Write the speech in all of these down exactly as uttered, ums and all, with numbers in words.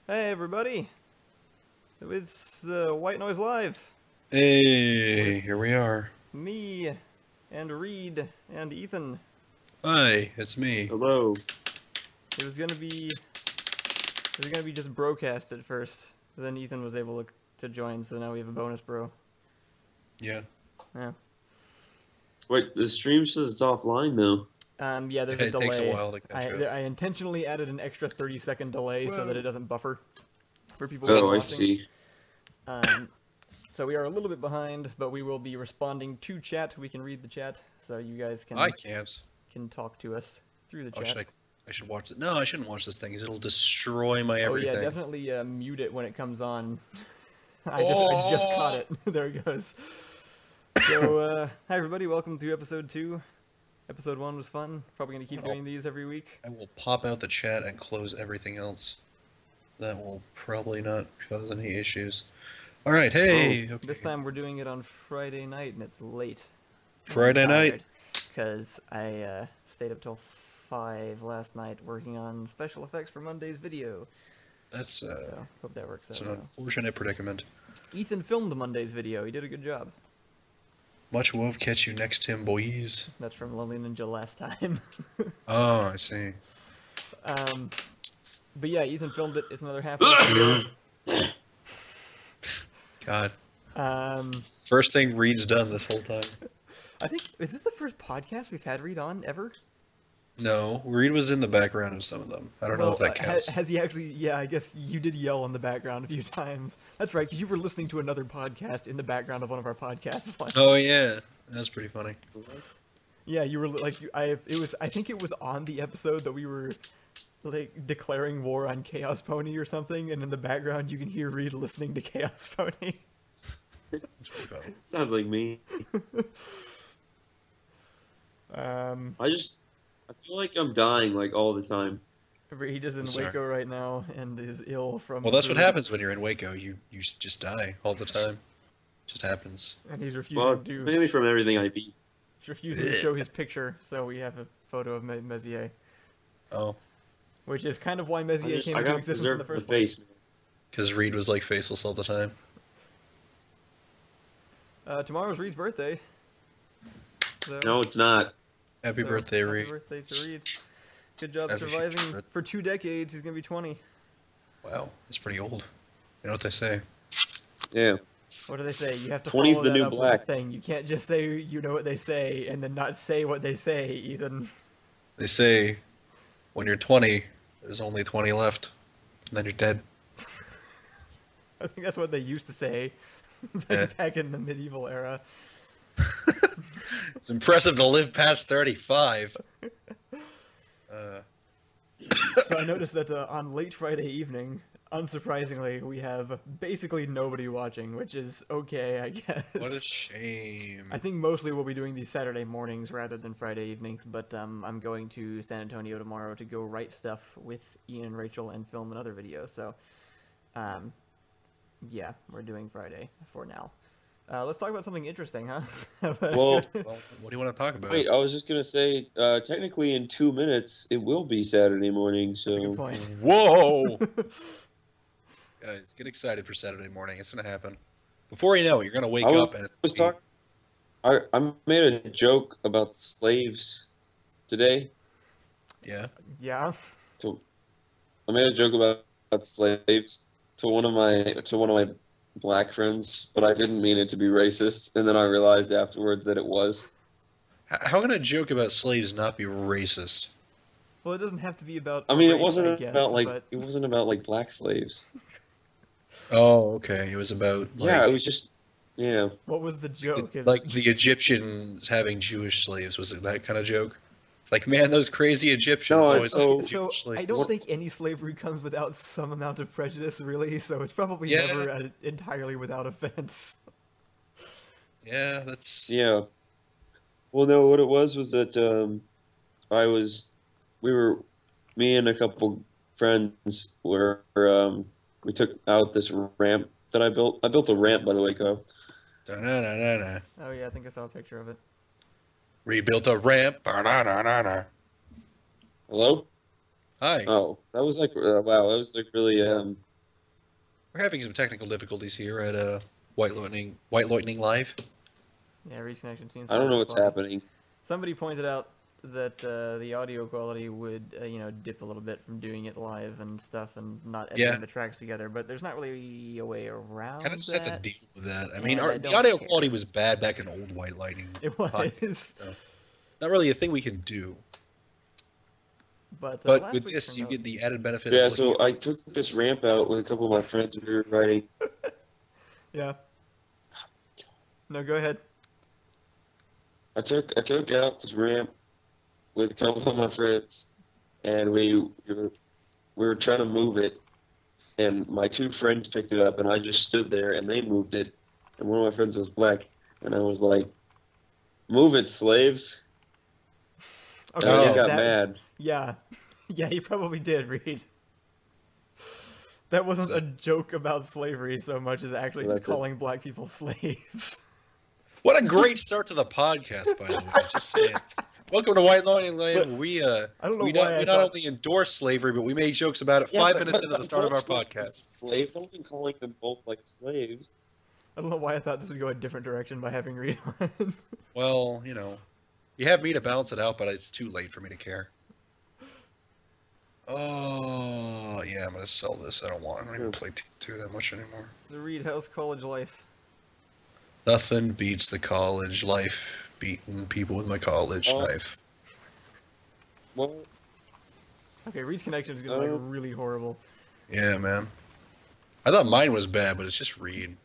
Hey everybody, it's uh, White Noise Live. Hey, here we are. Me and Reed and Ethan. Hi, it's me. Hello. It was gonna be it was gonna be just broadcast at first, but then Ethan was able to, to join, so now we have a bonus bro. Yeah. Yeah. Wait, the stream says it's offline though. Um. Yeah. There's Yeah, a it delay. takes a while to catch I up. I intentionally added an extra thirty second delay so that it doesn't buffer for people Oh, I watching. see. Um. So we are a little bit behind, but we will be responding to chat. We can read the chat, so you guys can I can't. can talk to us through the Oh, chat. should I? I should watch it. No, I shouldn't watch this thing. 'Cause it'll destroy my everything. Oh yeah, definitely uh, mute it when it comes on. I just I just caught it. There it goes. So uh, hi everybody, welcome to episode two. Episode one was fun. Probably gonna keep Oh. doing these every week. I will pop out the chat and close everything else. That will probably not cause any issues. All right, hey. Okay. This time we're doing it on Friday night and it's late. Friday night. Because I uh, stayed up till five last night working on special effects for Monday's video. That's uh, So hope that works it's out. an well. unfortunate predicament. Ethan filmed Monday's video. He did a good job. Much love, catch you next time, boys. That's from Lonely Ninja last time. Oh, I see. Um, but yeah, Ethan filmed it. It's another half hour. God. um, First thing Reed's done this whole time. I think is this the first podcast we've had Reed on ever? No, Reed was in the background of some of them. I don't know if that ha- counts. has he actually? Yeah, I guess you did yell in the background a few times. That's right, because you were listening to another podcast in the background of one of our podcasts once. Oh yeah, that's pretty funny. Yeah, you were like, you- I. It was. I think it was on the episode that we were like declaring war on Chaos Pony or something, and in the background you can hear Reed listening to Chaos Pony. That's pretty funny. Sounds like me. Um, I just, I feel like I'm dying like all the time. Reed is in I'm sorry. Waco right now and is ill from. Well, that's what food, happens when you're in Waco. You you s- just die all the time. Just happens. And he's refusing Well, to. mainly from everything I eat. He's refusing to show his picture, so we have a photo of Me- Mezier, Oh, which is kind of why I, Mezier just, came I into gotta existence in the preserve the first place. face, man. because Reed was like faceless all the time. Uh, tomorrow's Reed's birthday. So, No, it's not. Happy so birthday, happy Reed. birthday to Reed. Good job Happy surviving future birth- for two decades. He's gonna be twenty. Wow, that's pretty old. You know what they say? Yeah. What do they say? You have to twenty's follow the that new up with black. a thing. You can't just say you know what they say and then not say what they say, Ethan. They say when you're twenty, there's only twenty left, and then you're dead. I think that's what they used to say Yeah. back in the medieval era. It's impressive to live past thirty-five. Uh, So I noticed that uh, on late Friday evening, unsurprisingly, we have basically nobody watching, which is okay, I guess. what a shame. I think mostly we'll be doing these Saturday mornings rather than Friday evenings, but um, I'm going to San Antonio tomorrow to go write stuff with Ian and Rachel and film another video. So, um, yeah, we're doing Friday for now. Uh, let's talk about something interesting, huh? Well, Well, what do you want to talk about? wait, I was just gonna say, uh, technically in two minutes it will be Saturday morning. So that's a good point. Whoa! Guys, get excited for Saturday morning. It's gonna happen. Before you know it, you're gonna wake I was, up and it's was talk- I I made a joke about slaves today. yeah. Yeah. To I made a joke about, about slaves to one of my to one of my black friends, but I didn't mean it to be racist, and then I realized afterwards that it was. H- How can a joke about slaves not be racist? Well, it doesn't have to be about. I mean, it race, wasn't I guess, about like but it wasn't about like black slaves. Oh, okay. It was about like, Yeah, it was just yeah. what was the joke? Is- like the Egyptians having Jewish slaves. Was it that kind of joke? It's like, man, those crazy Egyptians No, always so- had So Jewish slaves. I don't think any slavery comes without some amount of prejudice, really. So it's probably Yeah. never uh, entirely without offense. Yeah, that's Yeah. Well, no, what it was was that um, I was, we were, me and a couple friends were, um, we took out this ramp that I built. I built a ramp by the Waco. Da-na-na-na-na. Oh yeah, I think I saw a picture of it. Rebuilt a ramp. Ba-na-na-na-na. Hello? Hi. Oh, that was like, uh, wow, that was like really, um, We're having some technical difficulties here at uh, White Lightning, White Lightning Live. Yeah, Reed's connection seems. I don't know slightly what's spotty. happening. Somebody pointed out that uh, the audio quality would, uh, you know, dip a little bit from doing it live and stuff, and not editing Yeah. the tracks together. But there's not really a way around Kind of just that. have to deal with that. I mean, and our, I the don't audio care. quality was bad back in old White Lightning. It was. podcasts, so not really a thing we can do. But, uh, But last with week this, turned you out- get the added benefit. Yeah, of so looking I at- took this ramp out with a couple of my friends and we were riding. Yeah. No, go ahead. I took I took out this ramp with a couple of my friends, and we, we were we were trying to move it, and my two friends picked it up, and I just stood there, and they moved it, and one of my friends was black, and I was like, "Move it, slaves!" Okay, and yeah, he got that- mad. Yeah, yeah, he probably did, Reed. That wasn't So- a joke about slavery so much as actually So just that's it. calling black people slaves. What a great start to the podcast, by the way. Just saying. Welcome to White Lightning Live. We uh, I don't know we why not, I we not thought- only endorse slavery, but we make jokes about it Yeah, five but- minutes but- into the but start of our both podcast. Slaves. I've been calling them both like slaves. I don't know why I thought this would go a different direction by having Reed on. Well, you know, you have me to balance it out, but it's too late for me to care. Oh, yeah, I'm gonna sell this. I don't want. I don't even play T two that much anymore. The Reed House College Life. Nothing beats the college life. Beating people with my college Oh. knife. Well, Okay, Reed's connection is gonna be Uh, like really horrible. Yeah, man. I thought mine was bad, but it's just Reed.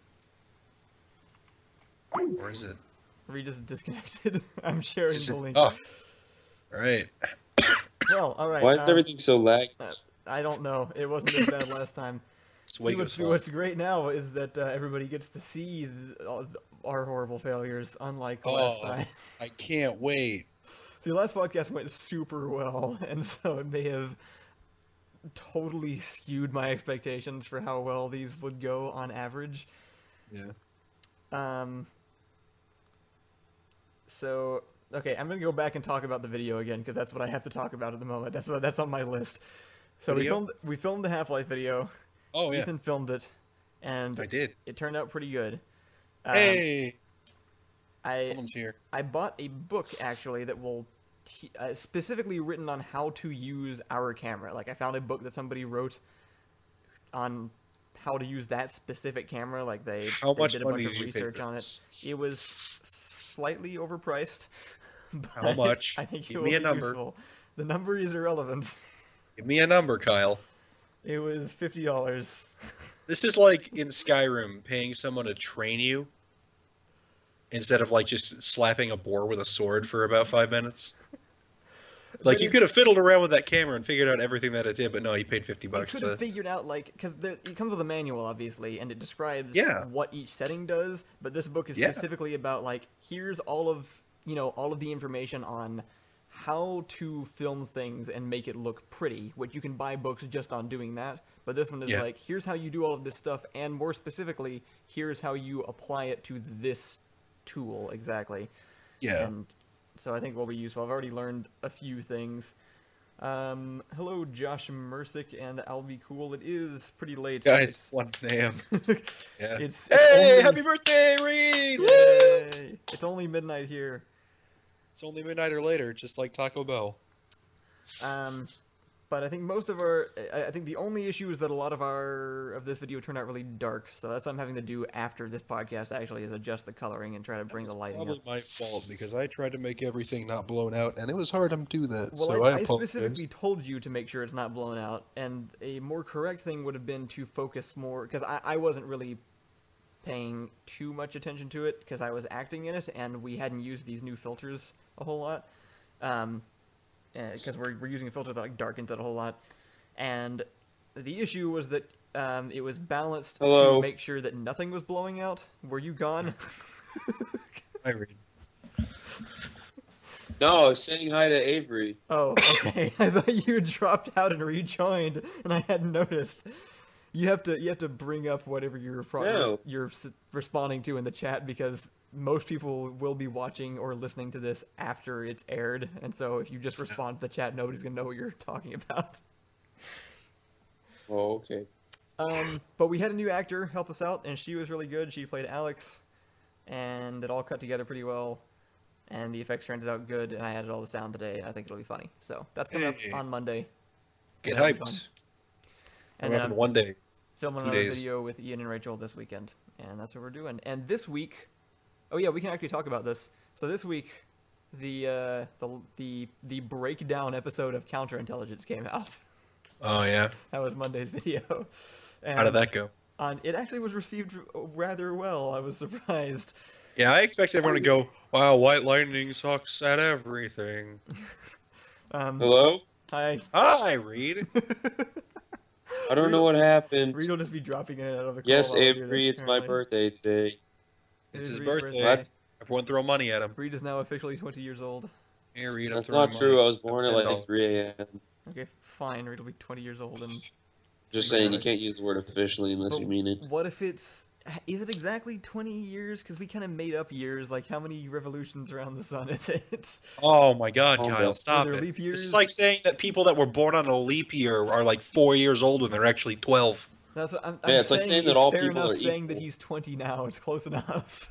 Or is it? Reed is disconnected. I'm sharing Is the it- link. Oh, all right. Well, all right. why is um, everything so lag? I don't know. It wasn't as bad last time. It's See, Waco's what's, fault. what's great now is that uh, everybody gets to see th- all th- our horrible failures, unlike last Oh. time. I can't wait. See, last podcast went super well, and so it may have totally skewed my expectations for how well these would go on average. Yeah. Um. So okay, I'm gonna go back and talk about the video again because that's what I have to talk about at the moment. That's what that's on my list. So we Video? filmed we filmed the Half-Life video. Oh yeah. Ethan filmed it, and I did. it turned out pretty good. Um, Hey, I someone's here. I bought a book actually that will te- uh, specifically written on how to use our camera. Like I found a book that somebody wrote on how to use that specific camera. Like they, How they much did a money bunch did of you pay research for on it. this? It was slightly overpriced. How but much? I think it Give will me a be number. useful. The number is irrelevant. Give me a number, Kyle. It was fifty dollars. This is like in Skyrim, paying someone to train you instead of like just slapping a boar with a sword for about five minutes. Like But you it's- could have fiddled around with that camera and figured out everything that it did, but no, you paid fifty I bucks could to. have figured out like because it comes with a manual obviously, and it describes Yeah. what each setting does. But this book is Yeah. specifically about like here's all of you know all of the information on how to film things and make it look pretty. Which you can buy books just on doing that. But this one is Yeah. like here's how you do all of this stuff, and more specifically, here's how you apply it to this tool exactly. Yeah. And so I think will be useful. I've already learned a few things. Um, hello, Josh Mersick and I'll be cool. It is pretty late. Guys, one damn. It's, Yeah. it's, it's Hey, only, happy birthday, Reed! Woo! Yay! It's only midnight here. It's only midnight or later, just like Taco Bell. Um, but I think most of our, I, I think the only issue is that a lot of our of this video turned out really dark. So that's what I'm having to do after this podcast. Actually, is adjust the coloring and try to bring the lighting probably up. my fault because I tried to make everything not blown out, and it was hard to do that. Well, so I, I, I apologize. specifically told you to make sure it's not blown out, and a more correct thing would have been to focus more, because I, I wasn't really paying too much attention to it, because I was acting in it, and we hadn't used these new filters a whole lot, um, because we're, we're using a filter that like darkens it a whole lot, and the issue was that um, it was balanced Hello. to make sure that nothing was blowing out. Were you gone? I read. No, I was saying hi to Avery. Oh, okay. I thought you had dropped out and rejoined, and I hadn't noticed. You have to you have to bring up whatever you're fro- No. you're s- responding to in the chat because most people will be watching or listening to this after it's aired, and so if you just respond to the chat, nobody's gonna know what you're talking about. Oh, okay. Um, but we had a new actor help us out, and she was really good. She played Alex, and it all cut together pretty well, and the effects turned out good, and I added all the sound today, and I think it'll be funny. So that's coming Hey. up on Monday. Get That'll be hyped. fun. And And then then I'm one day. filming two another days. video with Ian and Rachel this weekend, and that's what we're doing. And this week, oh yeah, we can actually talk about this. So this week, the uh, the the the breakdown episode of Counterintelligence came out. Oh yeah. That was Monday's video. And How did that go? On it actually was received rather well. I was surprised. Yeah, I expected everyone to go, "Wow, White Lightning sucks at everything." Um, Hello? hi. Hi, Reed. I don't know what happened. Reed will just be dropping in and out of the call. Yes, while we do Avery, this, it's my apparently. birthday today. It It's is his Reed's birthday. What? Everyone throw money at him. Reed is now officially twenty years old. Hey, Reed, I'm That's throwing not true. money. I was born at ten like dollars. three a m Okay, fine. Reed will be twenty years old and. Just Three saying, you hours. can't use the word officially unless But you mean it. What if it's? Is it exactly twenty years? Because we kind of made up years. Like, how many revolutions around the sun is it? Oh my God, Calm Kyle, down. stop Are there it! leap This years? is like saying that people that were born on a leap year are like four years old when they're actually twelve. That's what I'm, Yeah, I'm it's like saying that it's all fair people enough are saying that equal. he's twenty now. It's close enough.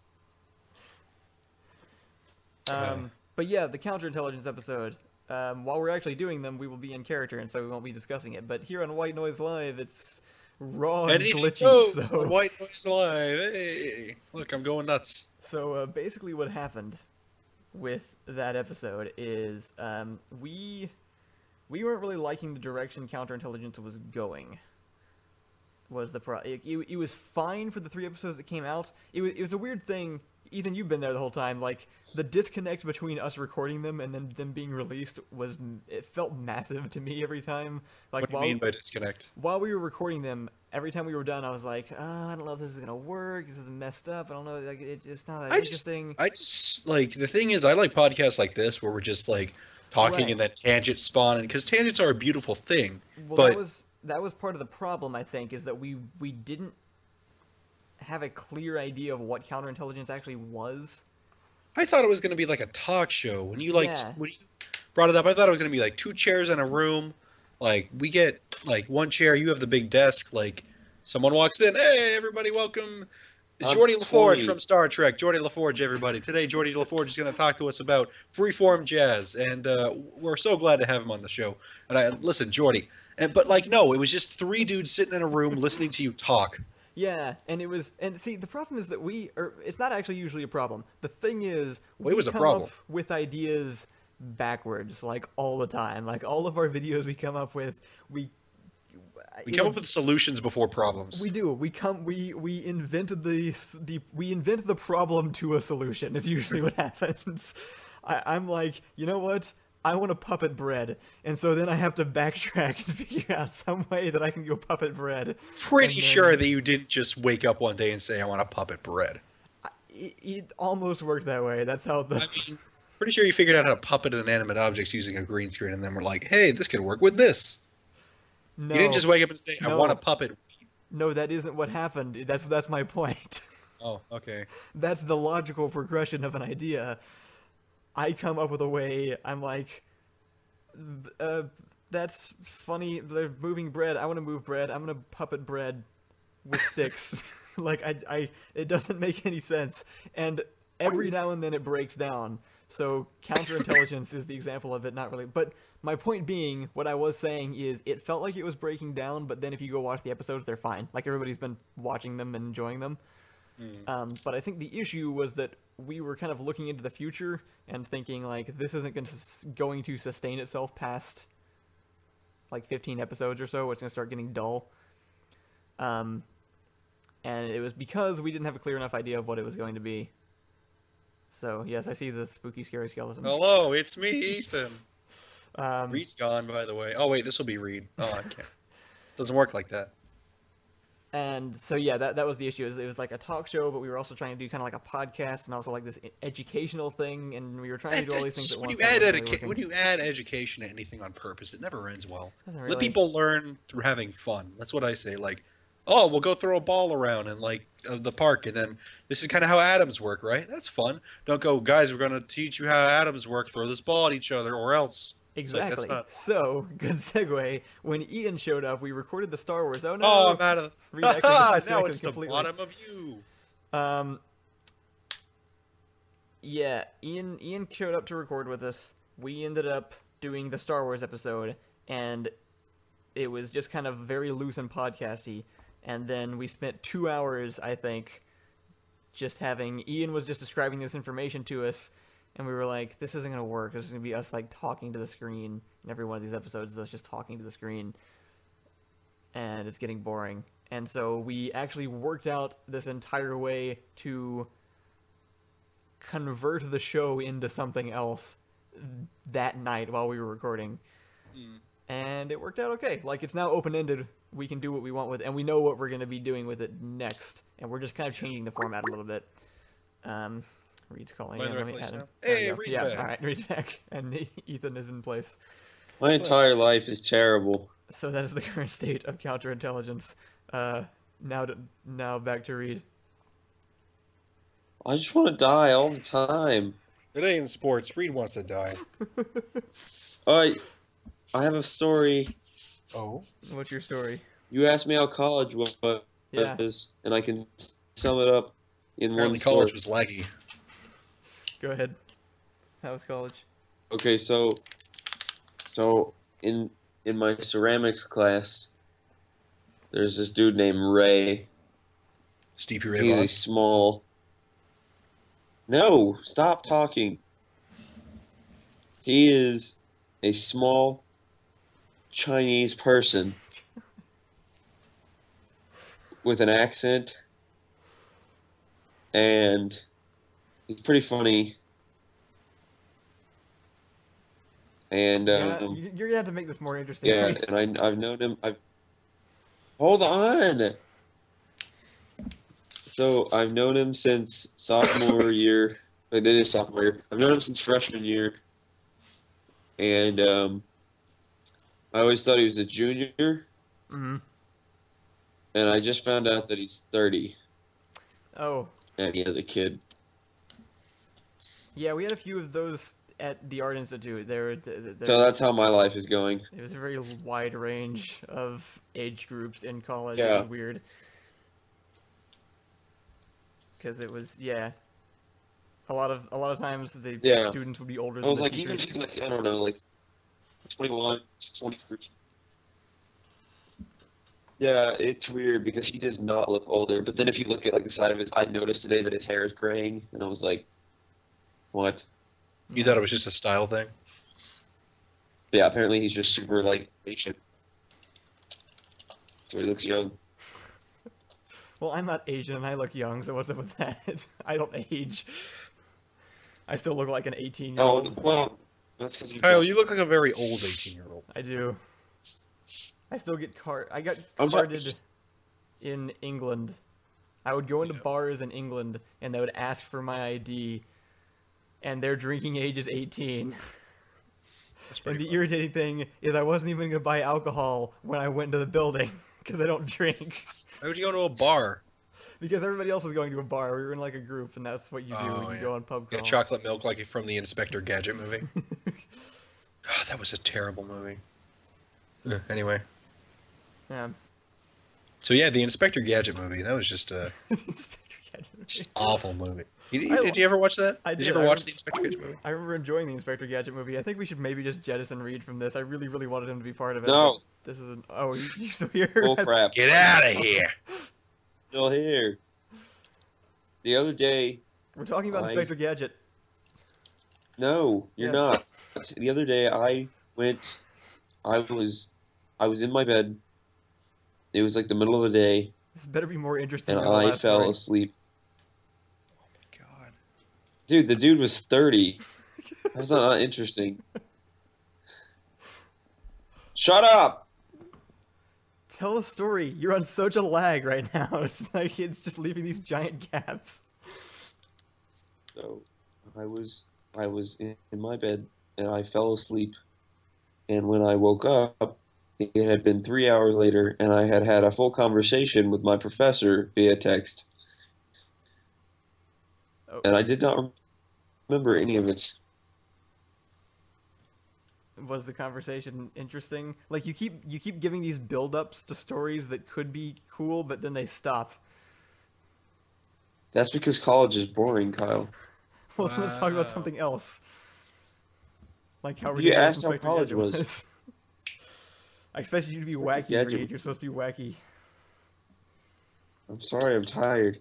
um, but yeah, the counterintelligence episode. Um, while we're actually doing them, we will be in character, and so we won't be discussing it. But here on White Noise Live, it's raw and Anything glitchy. goes. So, White Noise Alive. Hey, look, I'm going nuts. so uh, basically, what happened with that episode is um, we we weren't really liking the direction counterintelligence was going. Was the pro? It, it, it was fine for the three episodes that came out. It was it was a weird thing. Ethan, you've been there the whole time. Like the disconnect between us recording them and then them being released was it felt massive to me every time. Like What do you while mean by disconnect? while we were recording them, every time we were done, I was like, oh, I don't know if this is gonna work. This is messed up. I don't know. Like it, it's not that I just, interesting. I just like the thing is, I like podcasts like this where we're just like talking Right. and then tangent spawning because tangents are a beautiful thing. Well, but that was that was part of the problem, I think, is that we we didn't have a clear idea of what counterintelligence actually was. I thought it was going to be like a talk show. When you like Yeah. when you brought it up, I thought it was going to be like two chairs in a room. Like we get like one chair, you have the big desk. Like someone walks in, hey everybody, welcome, I'm Geordie LaForge twenty. from Star Trek. Geordie LaForge, everybody. Today, Geordie LaForge is going to talk to us about freeform jazz, and uh, we're so glad to have him on the show. And I listen, Geordie, and but like no, it was just three dudes sitting in a room listening to you talk. Yeah, and it was, and see, the problem is that we, or it's not actually usually a problem. The thing is, Well, it we was a come problem. up with ideas backwards, like all the time. Like all of our videos we come up with, we We you come know, up with solutions before problems. We do. We come. We we invented the the we invent the problem to a solution. Is usually what happens. I, I'm like, you know what? I want to puppet bread, and so then I have to backtrack and figure out some way that I can go puppet bread. Pretty and then- sure that you didn't just wake up one day and say, "I want to puppet bread." It, it almost worked that way. That's how the I mean, pretty sure you figured out how to puppet inanimate objects using a green screen, and then we're like, "Hey, this could work with this." no, You didn't just wake up and say, "I No. want to puppet." no, that isn't what happened. That's that's my point. Oh, okay. That's the logical progression of an idea. I come up with a way. I'm like, uh, that's funny. They're moving bread. I want to move bread. I'm gonna puppet bread with sticks. Like I, I, it doesn't make any sense. And every now and then it breaks down. So counterintelligence is the example of it. Not really, but my point being, what I was saying is, it felt like it was breaking down. But then if you go watch the episodes, they're fine. Like everybody's been watching them and enjoying them. Um, but I think the issue was that we were kind of looking into the future and thinking like this isn't going to going to sustain itself past like fifteen episodes or so. It's going to start getting dull. Um, and it was because we didn't have a clear enough idea of what it was going to be. So yes, I see the spooky, scary skeleton. Hello, it's me, Ethan. Um, Reed's gone, by the way. Oh wait, this will be Reed. Oh, I can't. Doesn't work like that. And so yeah, that that was the issue. It was, it was like a talk show, but we were also trying to do kind of like a podcast and also like this e- educational thing, and we were trying to do all these things at when once. you and add it wasn't really educa- when working. you add education to anything on purpose, it never ends well. Doesn't Let really. people learn through having fun. That's what I say. Like, oh, we'll go throw a ball around in like uh, the park, and then this is kind of how atoms work, right? That's fun. Don't go, guys. We're gonna teach you how atoms work. Throw this ball at each other, or else. Exactly. not- So, good segue. When Ian showed up, we recorded the Star Wars. Oh no! Oh, I'm out of. Reed actually now disconnected it's the completely. bottom of you. Um. Yeah, Ian. Ian showed up to record with us. We ended up doing the Star Wars episode, and it was just kind of very loose and podcasty. And then we spent two hours, I think, just having Ian was just describing this information to us, and we were like, "This isn't gonna work. This is gonna be us like talking to the screen." And every one of these episodes is us just talking to the screen, and it's getting boring. And so we actually worked out this entire way to convert the show into something else that night while we were recording. Mm. And it worked out okay. Like, it's now open-ended. We can do what we want with it, and we know what we're going to be doing with it next. And we're just kind of changing the format a little bit. Um, Reed's calling. Am I in in. the Let right me place add him. now? There we Hey, go. Reed's yeah, back. all right, Reed's back. And Ethan is in place. My So- entire life is terrible. So that is the current state of counterintelligence. Uh, now, to, now back to Reed. I just want to die all the time. It ain't sports. Reed wants to die. I, I have a story. Oh. What's your story? You asked me how college was, Yeah. and I can sum it up in Apparently one college story. was laggy. Go ahead. How was college? Okay, so, so in in my ceramics class, there's this dude named Ray. Stevie Ray He's a Vaughan. small. No, stop talking. He is a small Chinese person with an accent, and he's pretty funny. And Yeah, um, you- you're gonna have to make this more interesting. yeah, Reed. and I I've known him. I've hold on. So I've known him since sophomore year. Like, that is sophomore year. I've known him since freshman year, and um, I always thought he was a junior, Mhm. and I just found out that he's thirty, Oh, and he has a kid. yeah, we had a few of those at the Art Institute. There, there, So that's how my life is going. it was a very wide range of age groups in college. It Yeah. was weird. Because it was, yeah, a lot of a lot of times the Yeah. students would be older I than was the like, even teachers. if he's like, I don't know, like twenty-one, twenty-three. Yeah, it's weird because he does not look older. But then if you look at like the side of his, I noticed today that his hair is graying, and I was like, what? You thought it was just a style thing? Yeah, apparently he's just super like patient. So he looks young. Well, I'm not Asian and I look young, so what's up with that? I don't age. I still look like an eighteen year Oh old. well, that's because you. Kyle, you look like a very old eighteen-year-old. I do. I still get card. I got I'm carded just- in England. I would go into Yeah. bars in England and they would ask for my I D, and their drinking age is eighteen. That's And pretty the funny. irritating thing is I wasn't even gonna buy alcohol when I went to the building because I don't drink. Why would you go to a bar? Because everybody else was going to a bar. We were in like a group, and that's what you do Oh, when you yeah. go on pub Get crawl. chocolate milk like from the Inspector Gadget movie. God, that was a terrible movie. Uh, anyway, Yeah. so yeah, the Inspector Gadget movie. That was just a Inspector Gadget. just awful movie. You, I you- did you ever watch that? I did, did, you ever I watch rem- the Inspector Gadget movie? I remember enjoying the Inspector Gadget movie. I think we should maybe just jettison Reed from this. I really, really wanted him to be part of it. No. but This is an. Oh, you, you still here? Bull crap. Get out of here! Still here. The other day, We're talking about I- Inspector Gadget. no, you're Yes. not. The other day, I went. I was, I was in my bed. It was like the middle of the day, This better be more interesting and than the I last fell story. asleep. Oh my god! Dude, the dude was thirty. How's that not interesting? Shut up! Tell the story. You're on such a lag right now. It's like it's just leaving these giant gaps. So, I was, I was in, in my bed, and I fell asleep. And when I woke up, it had been three hours later, and I had had a full conversation with my professor via text. Oh, And I did not remember any of it. was the conversation interesting? Like you keep you keep giving these build-ups to stories that could be cool, but then they stop. That's because college is boring, Kyle. Well, let's talk about Wow. something else. Like how You ridiculous asked how Inspector college Gadget was. was. I expected you to be Inspector wacky, Gadget. Reed. You're supposed to be wacky. I'm sorry, I'm tired.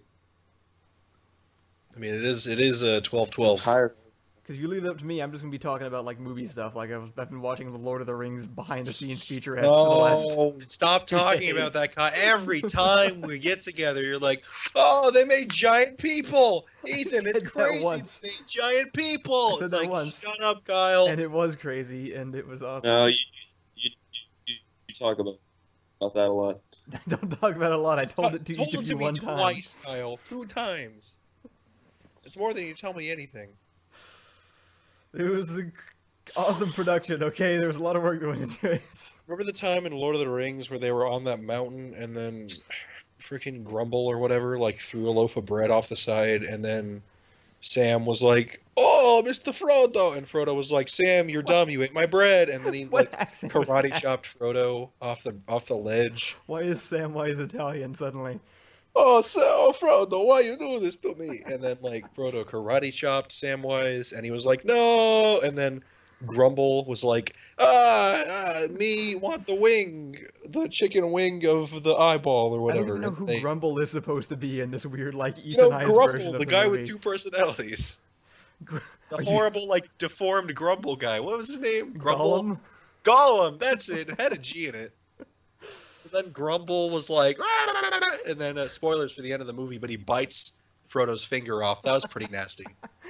I mean, it is it is uh, twelve I'm twelve. tired. Because you leave it up to me, I'm just gonna be talking about like movie stuff. Like I've, I've been watching the Lord of the Rings behind the scenes featurettes for the last. No, stop two talking days. about that. Kyle. Every time we get together, you're like, "Oh, they made giant people." Ethan, said it's that crazy. once. They made giant people. I said It's that like, once. shut up, Kyle. And it was crazy, and it was awesome. No, you, you, you, you talk about, about that a lot. Don't talk about it a lot. I told it to told each of it you to me one time. twice, Kyle. Two times. It's more than you tell me anything. It was an awesome production. Okay, there was a lot of work that went into it. Remember the time in Lord of the Rings where they were on that mountain and then freaking Grumble or whatever like threw a loaf of bread off the side and then Sam was like, "Oh, Mister Frodo," and Frodo was like, "Sam, you're dumb. You ate my bread." And then he What like accent was karate that? chopped Frodo off the off the ledge. Why is Samwise Italian suddenly? Oh, so Frodo, why you do this to me? And then like Frodo karate chopped Samwise, and he was like, "No!" And then Grumble was like, "Ah, ah me want the wing, the chicken wing of the eyeball or I whatever." don't even know And who they- Grumble is supposed to be in this weird like you know, Ethanized version Grumble, of the the guy movie. with two personalities, Gr- the Are you- horrible, like deformed Grumble guy. What was his name? Grumble. Gollum? Gollum. That's it. It had a G in it. So then Grumble was like, and then uh, spoilers for the end of the movie, but he bites Frodo's finger off. That was pretty nasty.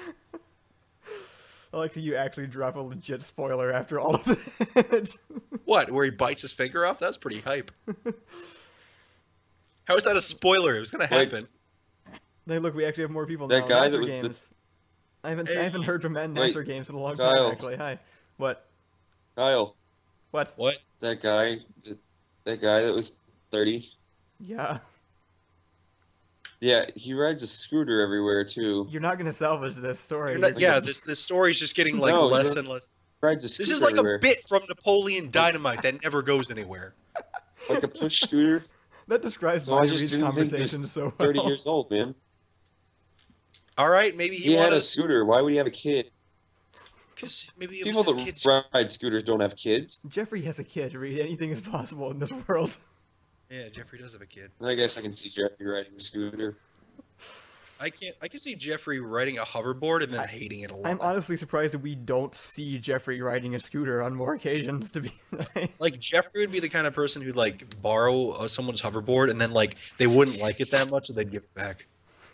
I like how you actually drop a legit spoiler after all of it. What? Where he bites his finger off? That's pretty hype. How is that a spoiler? It was gonna Like- happen. Hey, look, we actually have more people That now. guy Nasser that was the- Games. I haven't I Hey. haven't heard from Matt Wait, Nasser Games in a long Kyle. time actually. Hi. What? Kyle, What? What? that guy, that, that guy that was thirty. Yeah. Yeah, he rides a scooter everywhere too. You're not gonna salvage this story. You're not- yeah, this this story's just getting like No, less you're- and less. Rides a scooter This is like everywhere. a bit from Napoleon Dynamite that never goes anywhere. Like a push scooter. That describes So I my just Reed's didn't think he was conversation so well. thirty years old, man. All right, maybe he, He had wanted a scooter. Why would he have a kid? because maybe it People was his that kid's. ride scooters don't have kids. Jeffrey has a kid, Reed. Anything is possible in this world. Yeah, Jeffrey does have a kid. I guess I can see Jeffrey riding a scooter. I can't. I can see Jeffrey riding a hoverboard and then I- hating it a lot. I'm honestly surprised that we don't see Jeffrey riding a scooter on more occasions. To be Like Jeffrey would be the kind of person who'd like borrow uh, someone's hoverboard and then like they wouldn't like it that much, so they'd give it back.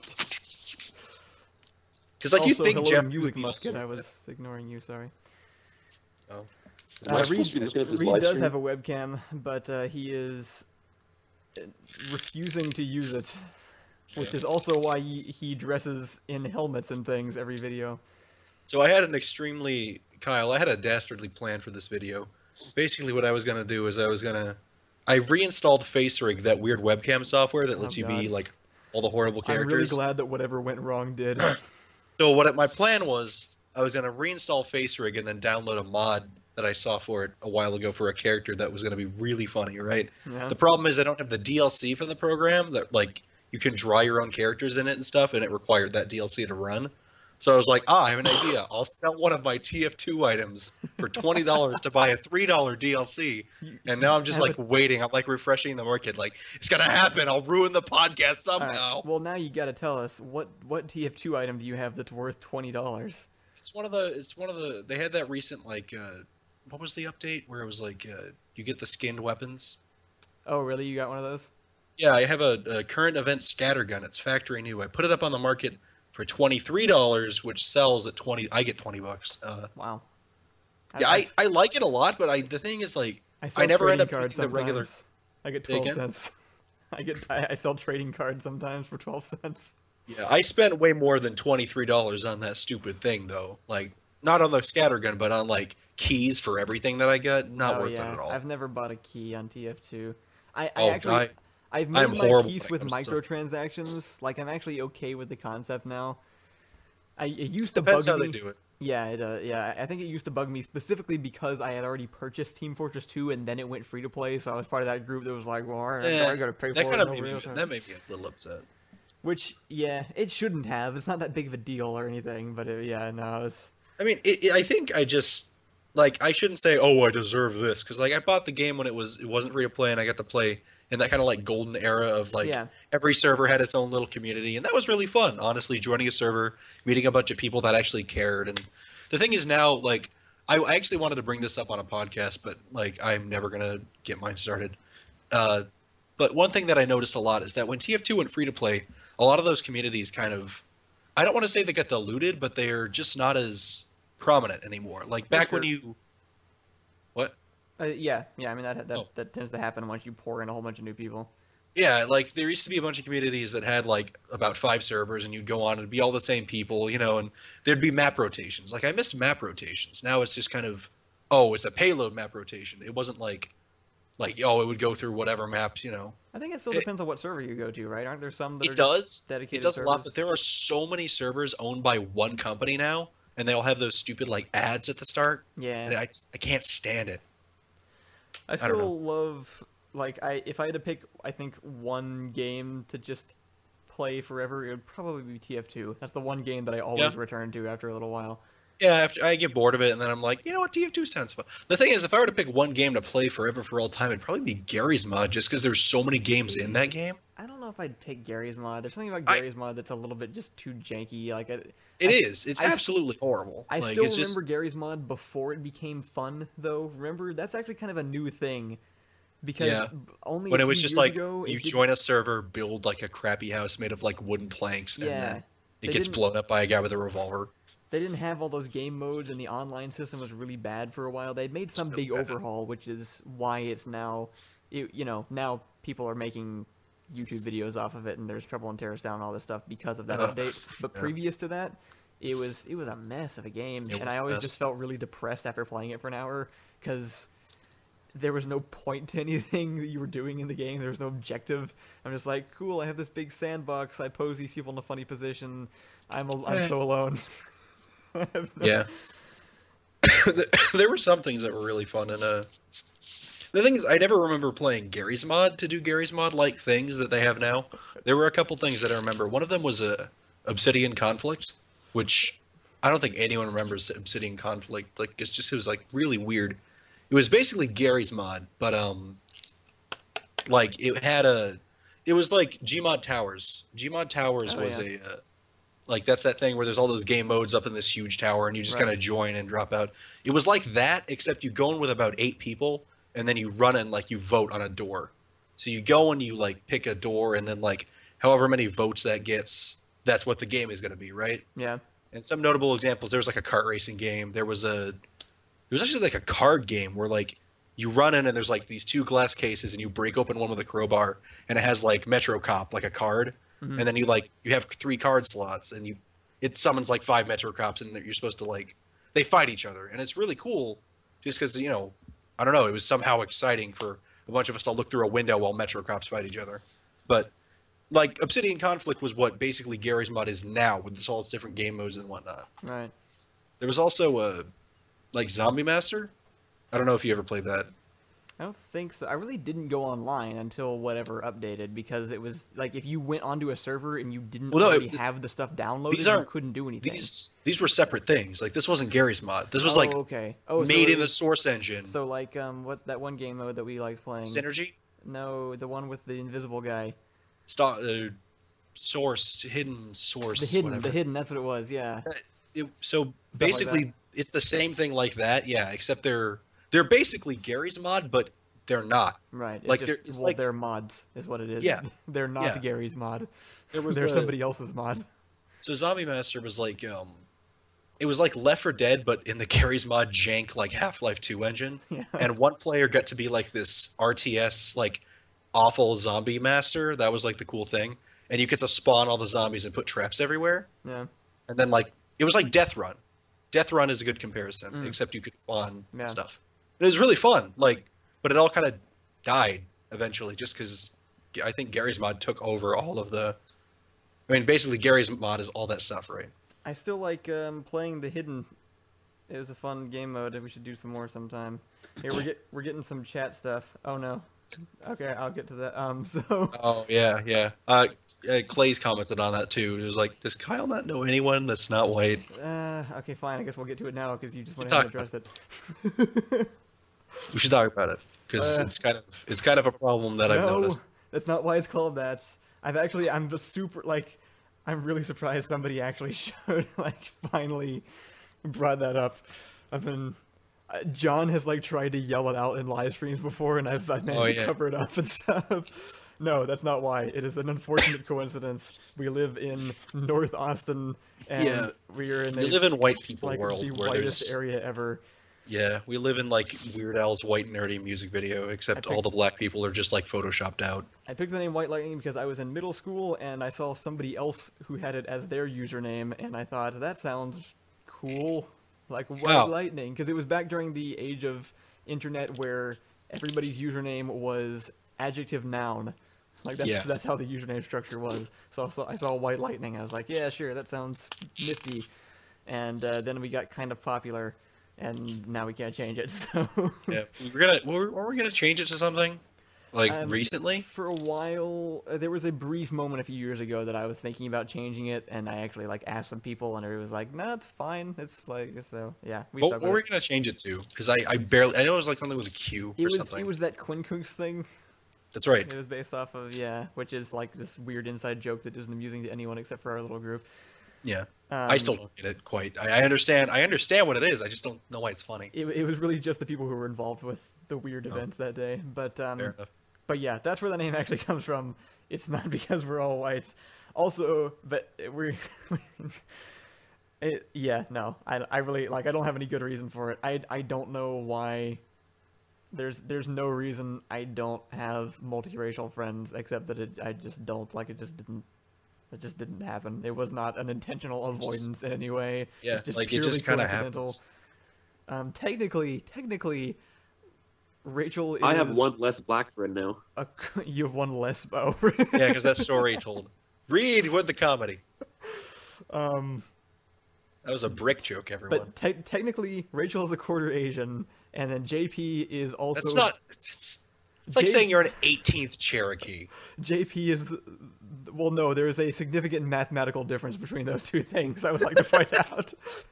Because like also, you think hello, Jeffrey music would be musket. okay I with was ignoring you. Sorry. Oh. Am I Uh, supposed Reed, to be looking at this Reed live does stream? have a webcam, but uh, he is uh, refusing to use it, which is also why he, he dresses in helmets and things every video. So I had an extremely Kyle. I had a dastardly plan for this video. Basically, what I was gonna do is I was gonna I reinstalled FaceRig, that weird webcam software that Oh, lets you God. be like all the horrible I'm really characters. glad that whatever went wrong did. So what my plan was, I was gonna reinstall FaceRig and then download a mod that I saw for it a while ago for a character that was gonna be really funny, right? Yeah. The problem is I don't have the D L C for the program that like you can draw your own characters in it and stuff, and it required that D L C to run. So I was like, ah, I have an idea. I'll sell one of my T F two items for twenty dollars to buy a three dollar D L C. You- And now I'm just have like a- waiting. I'm like refreshing the market. Like, it's gonna happen. I'll ruin the podcast All right, somehow. Well, now you gotta tell us what what T F two item do you have that's worth twenty dollars? It's one of the. It's one of the. They had that recent like. Uh, what was the update where it was like uh, you get the skinned weapons? Oh, really? You got one of those? Yeah, I have a, a current event scattergun. It's factory new. I put it up on the market for twenty three dollars, which sells at twenty. I get twenty bucks. Uh, Wow. yeah, I, I like it a lot, but I the thing is like I, sell I never end trading up cards using the regular- sometimes. I get Say twelve again? cents. I get I, I sell trading cards sometimes for twelve cents. yeah, I spent way more than twenty three dollars on that stupid thing though. Like not on the scattergun, but on like keys for everything that I got. Not oh, worth yeah. it at all. I've never bought a key on T F two. I, I Oh, actually I- I've made I'm my horrible peace when with it comes to stuff. microtransactions. Like I'm actually okay with the concept now. I it used to Depends bug how me. they do it. Yeah, it, uh, yeah. I I think it used to bug me specifically because I had already purchased Team Fortress two and then it went free to play, so I was part of that group that was like, well, I, Yeah, I gotta pay that for kind it. of made Nobody me, else has. that made me a little upset. Which, yeah, it shouldn't have. It's not that big of a deal or anything, but it, yeah, no, it's I mean, it, it, I think I just like I shouldn't say, "Oh, I deserve this," because like I bought the game when it was it wasn't free to play, and I got to play in that kind of like golden era of like yeah, every server had its own little community, and that was really fun. Honestly, joining a server, meeting a bunch of people that actually cared, and the thing is now like I, I actually wanted to bring this up on a podcast, but like I'm never gonna get mine started. Uh, but one thing that I noticed a lot is that when T F two went free to play, a lot of those communities kind of I don't want to say they got diluted, but they're just not as prominent anymore. Like back when sure. you, what? uh, yeah, yeah. I mean that that Oh. that tends to happen once you pour in a whole bunch of new people. Yeah, like there used to be a bunch of communities that had like about five servers, and you'd go on and it'd be all the same people, you know, and there'd be map rotations. Like I missed map rotations. Now it's just kind of, oh, it's a payload map rotation. It wasn't like, like oh, it would go through whatever maps, you know. I think it still It- depends on what server you go to, right? Aren't there some that are It just does. dedicated It does a lot, servers? but there are so many servers owned by one company now, and they all have those stupid like ads at the start, Yeah, and I, I can't stand it. I don't know. still love like I if I had to pick I think one game to just play forever, it would probably be T F two. That's the one game that I always Yeah. return to after a little while. Yeah, after I get bored of it, and then I'm like, you know what, T F two sounds fun. The thing is, if I were to pick one game to play forever for all time, it'd probably be Gary's Mod, just because there's so many games in that game. I don't know if I'd take Gary's mod. There's something about I- Gary's mod that's a little bit just too janky. Like I, It I- is. It's I s- absolutely horrible. I like, still it's remember just, Gary's mod before it became fun, though. Remember that's actually kind of a new thing because Yeah. b- only when a it was few just years like ago, it you did- join a server, build like a crappy house made of like wooden planks, and Yeah, then they it gets didn't- blown up by a guy with a revolver. They didn't have all those game modes, and the online system was really bad for a while. They'd made some So big bad. overhaul, which is why it's now, it, you know, now people are making YouTube videos off of it, and there's Trouble in Terrorist Down and all this stuff because of that Ugh, update. But yeah. previous to that, it was it was a mess of a game, It and I was a always mess. just felt really depressed after playing it for an hour because there was no point to anything that you were doing in the game. There was no objective. I'm just like, cool. I have this big sandbox. I pose these people in a funny position. I'm a, I'm Eh. so alone. I have no- Yeah. There were some things that were really fun, and uh, the thing is, I never remember playing Gary's Mod to do Gary's Mod like things that they have now. There were a couple things that I remember. One of them was a Obsidian Conflict, which I don't think anyone remembers Obsidian Conflict. Like it's just it was like really weird. It was basically Gary's Mod, but um, like it had a, it was like Gmod Towers. Gmod Towers Oh, was yeah. a. Uh, like that's that thing where there's all those game modes up in this huge tower, and you just Right. kind of join and drop out. It was like that, except you go in with about eight people, and then you run in like you vote on a door. So you go and you like pick a door, and then like however many votes that gets, that's what the game is going to be, right? Yeah. And some notable examples: there was like a kart racing game. There was a, there was actually like a card game where like you run in and there's like these two glass cases, and you break open one with a crowbar, and it has like Metro Cop, like a card. Mhm. And then you like you have three card slots, and you it summons like five Metro Cops, and you're supposed to like they fight each other, and it's really cool, just because you know I don't know it was somehow exciting for a bunch of us to look through a window while Metro Cops fight each other, but like Obsidian Conflict was what basically Gary's Mod is now with this all its different game modes and whatnot. Right. There was also a like Zombie Master. I don't know if you ever played that. I don't think so. I really didn't go online until whatever updated because it was like if you went onto a server and you didn't Well, no, it already was- have the stuff downloaded, these you aren't- couldn't do anything. These these were separate things. Like this wasn't Gary's Mod. This was oh, like okay. Oh, so made it in the was- source engine. So like um, what's that one game mode that we liked playing? Synergy. No, the one with the invisible guy. Stop. Uh, source, hidden source. The hidden, whatever. the hidden. That's what it was. Yeah. It- so like basically, that. it's the same thing like that. Yeah, except they're they're basically Gary's Mod, but they're not. Right. It's Like, just, they're- it's well, like- they're mods, is what it is. Yeah. they're not Yeah. Gary's mod. There was They're a- somebody else's mod. So Zombie Master was like um, it was like Left four Dead, but in the Gary's Mod jank like Half-Life two engine. Yeah. And one player got to be like this R T S like awful zombie master. That was like the cool thing. And you get to spawn all the zombies and put traps everywhere. Yeah. And then like it was like Death Run. Death Run is a good comparison, Mm. except you could spawn Yeah. stuff. It was really fun, like, but it all kind of died eventually, just because I think Gary's Mod took over all of the. I mean, basically Gary's Mod is all that stuff, right? I still like um, playing the hidden It was a fun game mode. We should do some more sometime. Here we're get we're getting some chat stuff. Oh no. Okay, I'll get to that. Um, so. Oh yeah, yeah. Uh, uh, Clay's commented on that too. It was like, does Kyle not know anyone that's not white? Uh, okay, fine. I guess we'll get to it now because you just went Talk ahead and addressed it. We should talk about it because Uh, it's kind of it's kind of a problem that I've no, noticed. that's not why it's called that. I've actually, I'm the super like, I'm really surprised somebody actually showed like finally brought that up. I've been. Uh, John has like tried to yell it out in live streams before, and I've, I've managed Oh, to yeah. cover it up and stuff. No, that's not why. It is an unfortunate coincidence. We live in North Austin, and Yeah. we are in We a, live in white people like world the where whitest there's area ever. yeah, we live in like Weird Al's white nerdy music video, except I all the black people are just like photoshopped out. I picked the name White Lightning because I was in middle school and I saw somebody else who had it as their username, and I thought that sounds cool, like White Wow. Lightning, because it was back during the age of internet where everybody's username was adjective noun. Like that's Yeah. that's how the username structure was. So I saw, I saw White Lightning. I was like, yeah, sure, that sounds nifty. And uh, then we got kind of popular, and now we can't change it. So Yeah, we're gonna were, were we gonna change it to something like Um, recently? For a while, uh, there was a brief moment a few years ago that I was thinking about changing it, and I actually like asked some people, and everybody was like, "No, it's fine. It's like so." Yeah, we What, stuck what were with we gonna change it to? Because I, I barely I know it was like something with a Q it. It or was something. it was that Quincunx thing. That's right. It was based off of yeah, which is like this weird inside joke that isn't amusing to anyone except for our little group. Yeah, Um, I still don't get it quite. I, I understand. I understand what it is. I just don't know why it's funny. It, it was really just the people who were involved with the weird Oh. events that day, but um. Fair enough. But yeah, that's where the name actually comes from. It's not because we're all white. Also, but we're... it, yeah, no. I, I really... Like, I don't have any good reason for it. I, I don't know why... There's there's no reason I don't have multiracial friends, except that it, I just don't. Like, it just didn't... It just didn't happen. It was not an intentional avoidance in any way. Yeah, it's just like it purely just kind of coincidental. happens. Um, technically, technically, Rachel is... I have one less black friend now. A, you have one less bow. Yeah, because that story told. Read with the comedy. Um, That was a brick joke, everyone. but te- technically, Rachel is a quarter Asian, and then J P is also. That's not. It's, it's like Jay- saying you're an eighteenth Cherokee. J P is. Well, no, there is a significant mathematical difference between those two things. I would like to point out.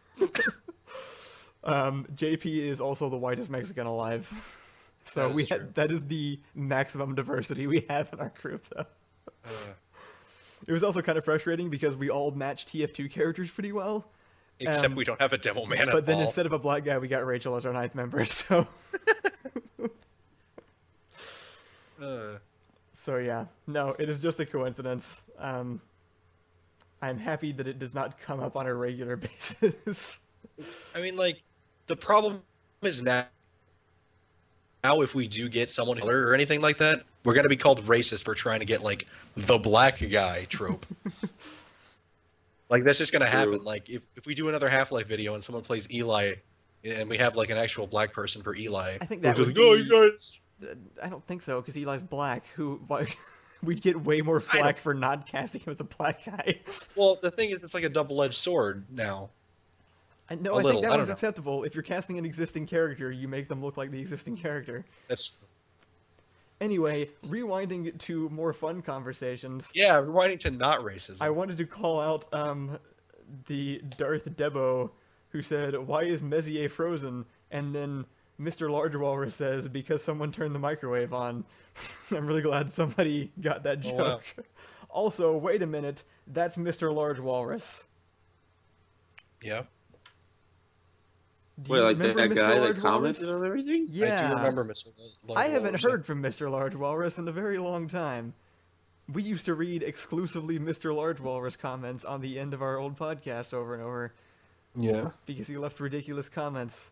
um, J P is also the whitest Mexican alive. So That is we true. ha- that is the maximum diversity we have in our group, though. Uh, It was also kind of frustrating because we all matched T F two characters pretty well. except Um, we don't have a demo man But at then all. instead of a black guy, we got Rachel as our ninth member. So, Uh, so yeah, no, it is just a coincidence. Um, I'm happy that it does not come up on a regular basis. it's, I mean, like, the problem is now. Now, if we do get someone of color or anything like that, we're gonna be called racist for trying to get like the black guy trope. Like that's just gonna happen. True. Like if, if we do another Half-Life video and someone plays Eli, and we have like an actual black person for Eli, I think we're that just would like, oh, be- you guys. Uh, I don't think so because Eli's black. Who? Why, we'd get way more I flack for not casting him as a black guy. Well, the thing is, it's like a double-edged sword now. I know. A I little, think I that don't was know. acceptable. If you're casting an existing character, you make them look like the existing character. That's Anyway, rewinding to more fun conversations. yeah, rewinding to not racism. I wanted to call out um, the Darth Debo who said, "Why is Messier frozen?" And then Mister Large Walrus says, "Because someone turned the microwave on." I'm really glad somebody got that Oh, joke. wow. Also, wait a minute, that's Mister Large Walrus. yeah, Do Wait, you like that, remember that guy Mister that Large Walrus? commented on everything? Yeah. I do remember Mister Large I haven't Walrus. heard from Mister Large Walrus in a very long time. We used to read exclusively Mister Large Walrus comments on the end of our old podcast over and over Yeah. because he left ridiculous comments.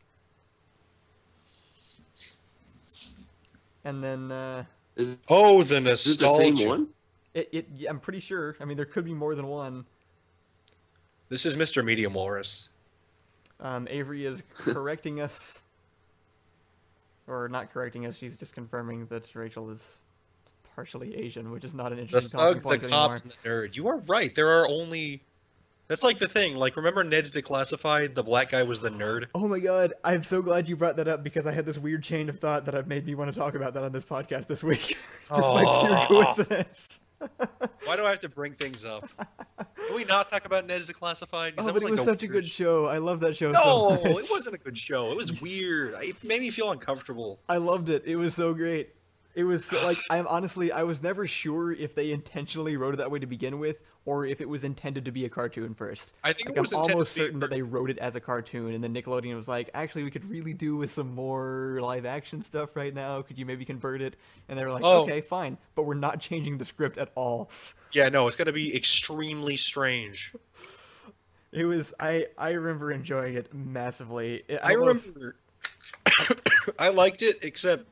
And then uh, Is, Oh, the is it the nostalgia. same one? it, it yeah, I'm pretty sure. I mean, there could be more than one. This is Mister Medium Walrus. Um, Avery is correcting us, or not correcting us. She's just confirming that Rachel is partially Asian, which is not an The interesting thug, talking the point cop, anymore. and the nerd. You are right. There are only That's like the thing. Like, remember Ned's Declassified? The black guy was the nerd. Oh my god, I'm so glad you brought that up because I had this weird chain of thought that have made me want to talk about that on this podcast this week. Just by pure Aw. coincidence. Why do I have to bring things up? Can we not talk about Ned's Declassified? 'Cause Oh, that but it like was the such a good weirdest- show. I love that show No, so much. it wasn't a good show. It was weird. It made me feel uncomfortable. I loved it. It was so great. It was so, like I'm honestly I was never sure if they intentionally wrote it that way to begin with or if it was intended to be a cartoon first. I think Like it was I'm intended almost to be a certain that they wrote it as a cartoon and then Nickelodeon was like, actually we could really do with some more live action stuff right now. Could you maybe convert it? And they were like, Oh. okay, fine, but we're not changing the script at all. Yeah, no, it's gonna be extremely strange. It was I I remember enjoying it massively. It- I don't know if- remember. I liked it, except.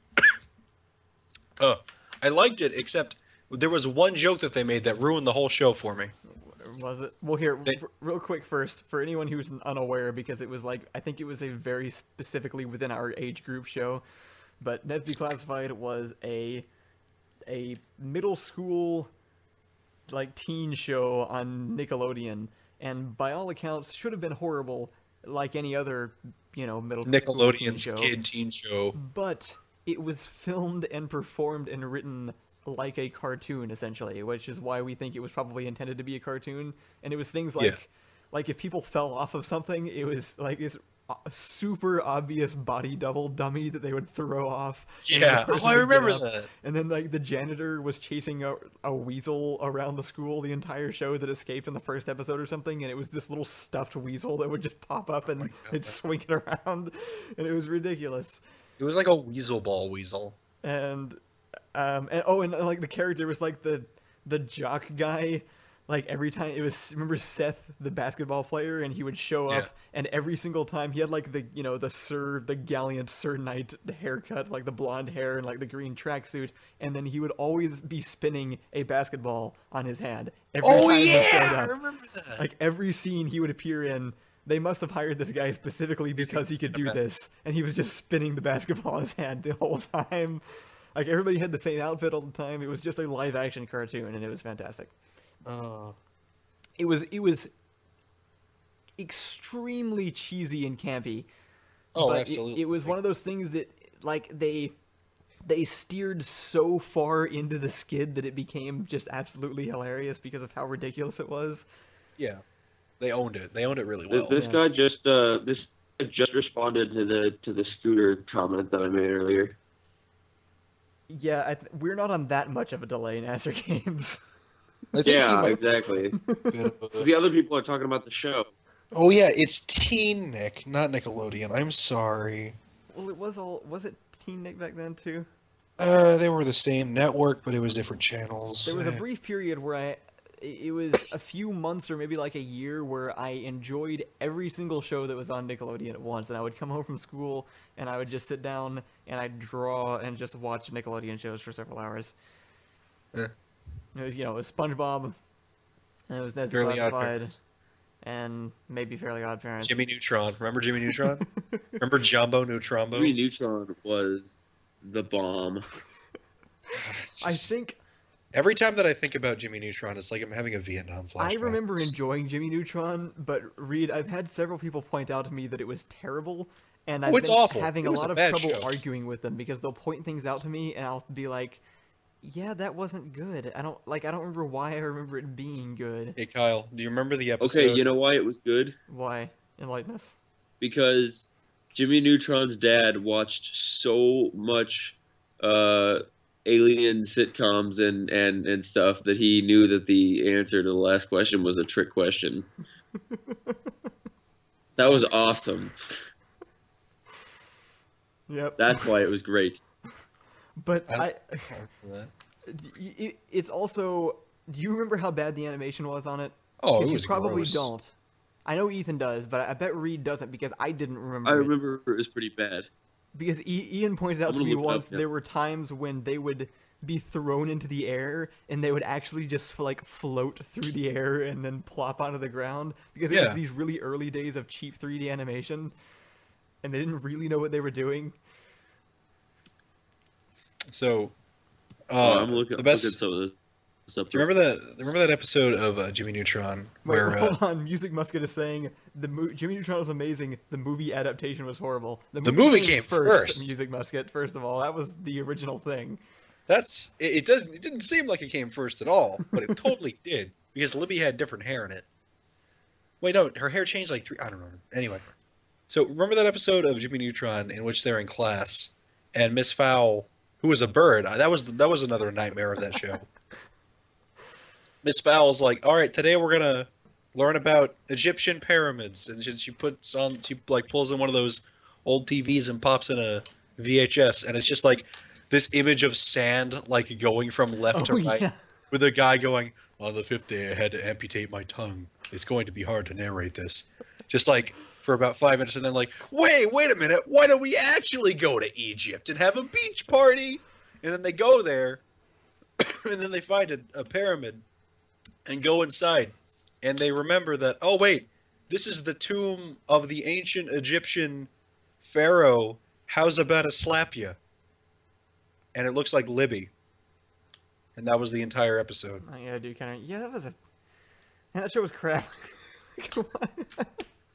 Uh, I liked it, except there was one joke that they made that ruined the whole show for me. Was it? Well, here, They- r- real quick first, for anyone who's unaware, because it was like, I think it was a very specifically within our age group show, but Ned's Declassified was a a middle school, like, teen show on Nickelodeon, and by all accounts, should have been horrible, like any other, you know, middle school teen Nickelodeon's show. kid teen show. But it was filmed and performed and written like a cartoon, essentially, which is why we think it was probably intended to be a cartoon. And it was things like, Yeah. like if people fell off of something, it was like this uh, super obvious body double dummy that they would throw off. and the Yeah, person oh, I would get remember up. that. And then like the janitor was chasing a, a weasel around the school the entire show that escaped in the first episode or something, and it was this little stuffed weasel that would just pop up and God. they'd swing it around, and it was ridiculous. It was like a weasel ball weasel. and um and oh and like the character was like the the jock guy, like every time it was, remember Seth the basketball player, and he would show up Yeah. and every single time he had like the, you know, the sir the gallant Sir Knight haircut, like the blonde hair and like the green tracksuit, and then he would always be spinning a basketball on his hand every Oh time he showed yeah, I up. remember that. Like every scene he would appear in, they must have hired this guy specifically because he could do this, and he was just spinning the basketball in his hand the whole time. Like everybody had the same outfit all the time. It was just a live action cartoon, and it was fantastic. Oh. It was it was extremely cheesy and campy. Oh, but it- absolutely. It, was one of those things that like they they steered so far into the skid that it became just absolutely hilarious because of how ridiculous it was. Yeah, they owned it. They owned it really This, well. this Yeah. guy just uh, this guy just responded to the to the scooter comment that I made earlier. Yeah, I th- we're not on that much of a delay in Acer Games. I think he Yeah, might exactly. be a bit of a- The other people are talking about the show. Oh yeah, it's Teen Nick, not Nickelodeon. I'm sorry. Well, it was all was it Teen Nick back then too? Uh, they were the same network, but it was different channels. There was a brief period where I, it was a few months or maybe like a year where I enjoyed every single show that was on Nickelodeon at once, and I would come home from school and I would just sit down and I'd draw and just watch Nickelodeon shows for several hours. Yeah. It was, you know, it was SpongeBob, and it was Ned's Fairly Odd Classified, Parents. and maybe Fairly Odd Parents. Jimmy Neutron. Remember Jimmy Neutron? Remember Jumbo Neutronbo? Jimmy Neutron was the bomb. I Just- think every time that I think about Jimmy Neutron, it's like I'm having a Vietnam flashback. I remember enjoying Jimmy Neutron, but Reed, I've had several people point out to me that it was terrible, and I've Oh, it's been awful. having It a was lot a of bad trouble show. arguing with them because they'll point things out to me, and I'll be like, "Yeah, that wasn't good." I don't like. I don't remember why I remember it being good. Hey Kyle, do you remember the episode? Okay, you know why it was good? Why? Enlighten us. Because Jimmy Neutron's dad watched so much uh, alien sitcoms and, and, and stuff that he knew that the answer to the last question was a trick question. That was awesome. Yep. That's why it was great. But I- I, it, it's also. Do you remember how bad the animation was on it? Oh, 'Cause it you was probably gross. don't. I know Ethan does, but I bet Reed doesn't because I didn't remember. I it. remember it was pretty bad. Because I- Ian pointed out I'm to gonna me look it up, once yeah. there were times when they would be thrown into the air and they would actually just like float through the air and then plop onto the ground because it Yeah. was these really early days of cheap three D animation and they didn't really know what they were doing. So, Oh, uh, I'm looking, the looking best at some of this. So, Do you remember that? Remember that episode of uh, Jimmy Neutron Wait, where uh, hold on. Music Musket is saying the mo- Jimmy Neutron was amazing. The movie adaptation was horrible. The movie came, came first. first. Music Musket, first of all, that was the original thing. that's it, it doesn't it didn't seem like it came first at all, but it totally did because Libby had different hair in it. Wait, no, her hair changed like three. I don't know. Anyway, so remember that episode of Jimmy Neutron in which they're in class and Miss Fowl, who was a bird, that was that was another nightmare of that show. Miss Fowl's like, all right, today we're gonna learn about Egyptian pyramids, and she, she puts on, she like pulls in one of those old T Vs and pops in a V H S, and it's just like this image of sand like going from left Oh, to right, yeah. with a guy going, on the fifth day I had to amputate my tongue. It's going to be hard to narrate this. Just like for about five minutes, and then like, wait, wait a minute, why don't we actually go to Egypt and have a beach party? And then they go there, and then they find a, a pyramid and go inside, and they remember that, oh wait, this is the tomb of the ancient Egyptian pharaoh Howzabadasslapya, and it looks like Libby, and that was the entire episode. Oh, yeah, dude, kind of. Yeah, that was a. Man, that show was crap. Come on.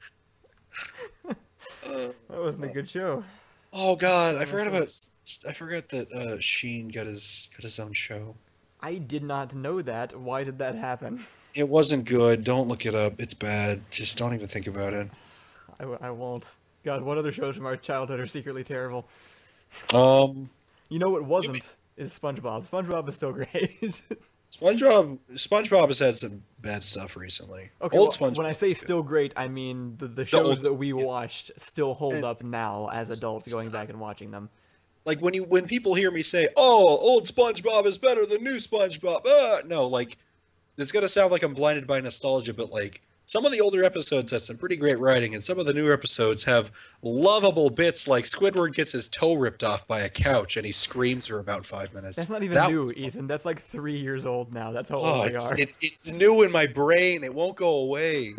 That wasn't a good show. Oh god, I forgot about I forgot that uh, Sheen got his got his own show. I did not know that. Why did that happen? It wasn't good. Don't look it up. It's bad. Just don't even think about it. I, w- I won't. God, what other shows from our childhood are secretly terrible? Um, You know what wasn't? Is SpongeBob. SpongeBob is still great. SpongeBob SpongeBob has had some bad stuff recently. Okay, Old well, SpongeBob. when I say is good. still great, I mean the, the shows old- that we yeah. watched still hold And- up now as adults going back and watching them. Like when you when people hear me say, "Oh, old SpongeBob is better than new SpongeBob," uh, no, like it's gonna sound like I'm blinded by nostalgia, but like some of the older episodes have some pretty great writing, and some of the newer episodes have lovable bits, like Squidward gets his toe ripped off by a couch and he screams for about five minutes. That's not even That new, was- Ethan. That's like three years old now. That's how Oh, old they it's, are. it, it's new in my brain. It won't go away.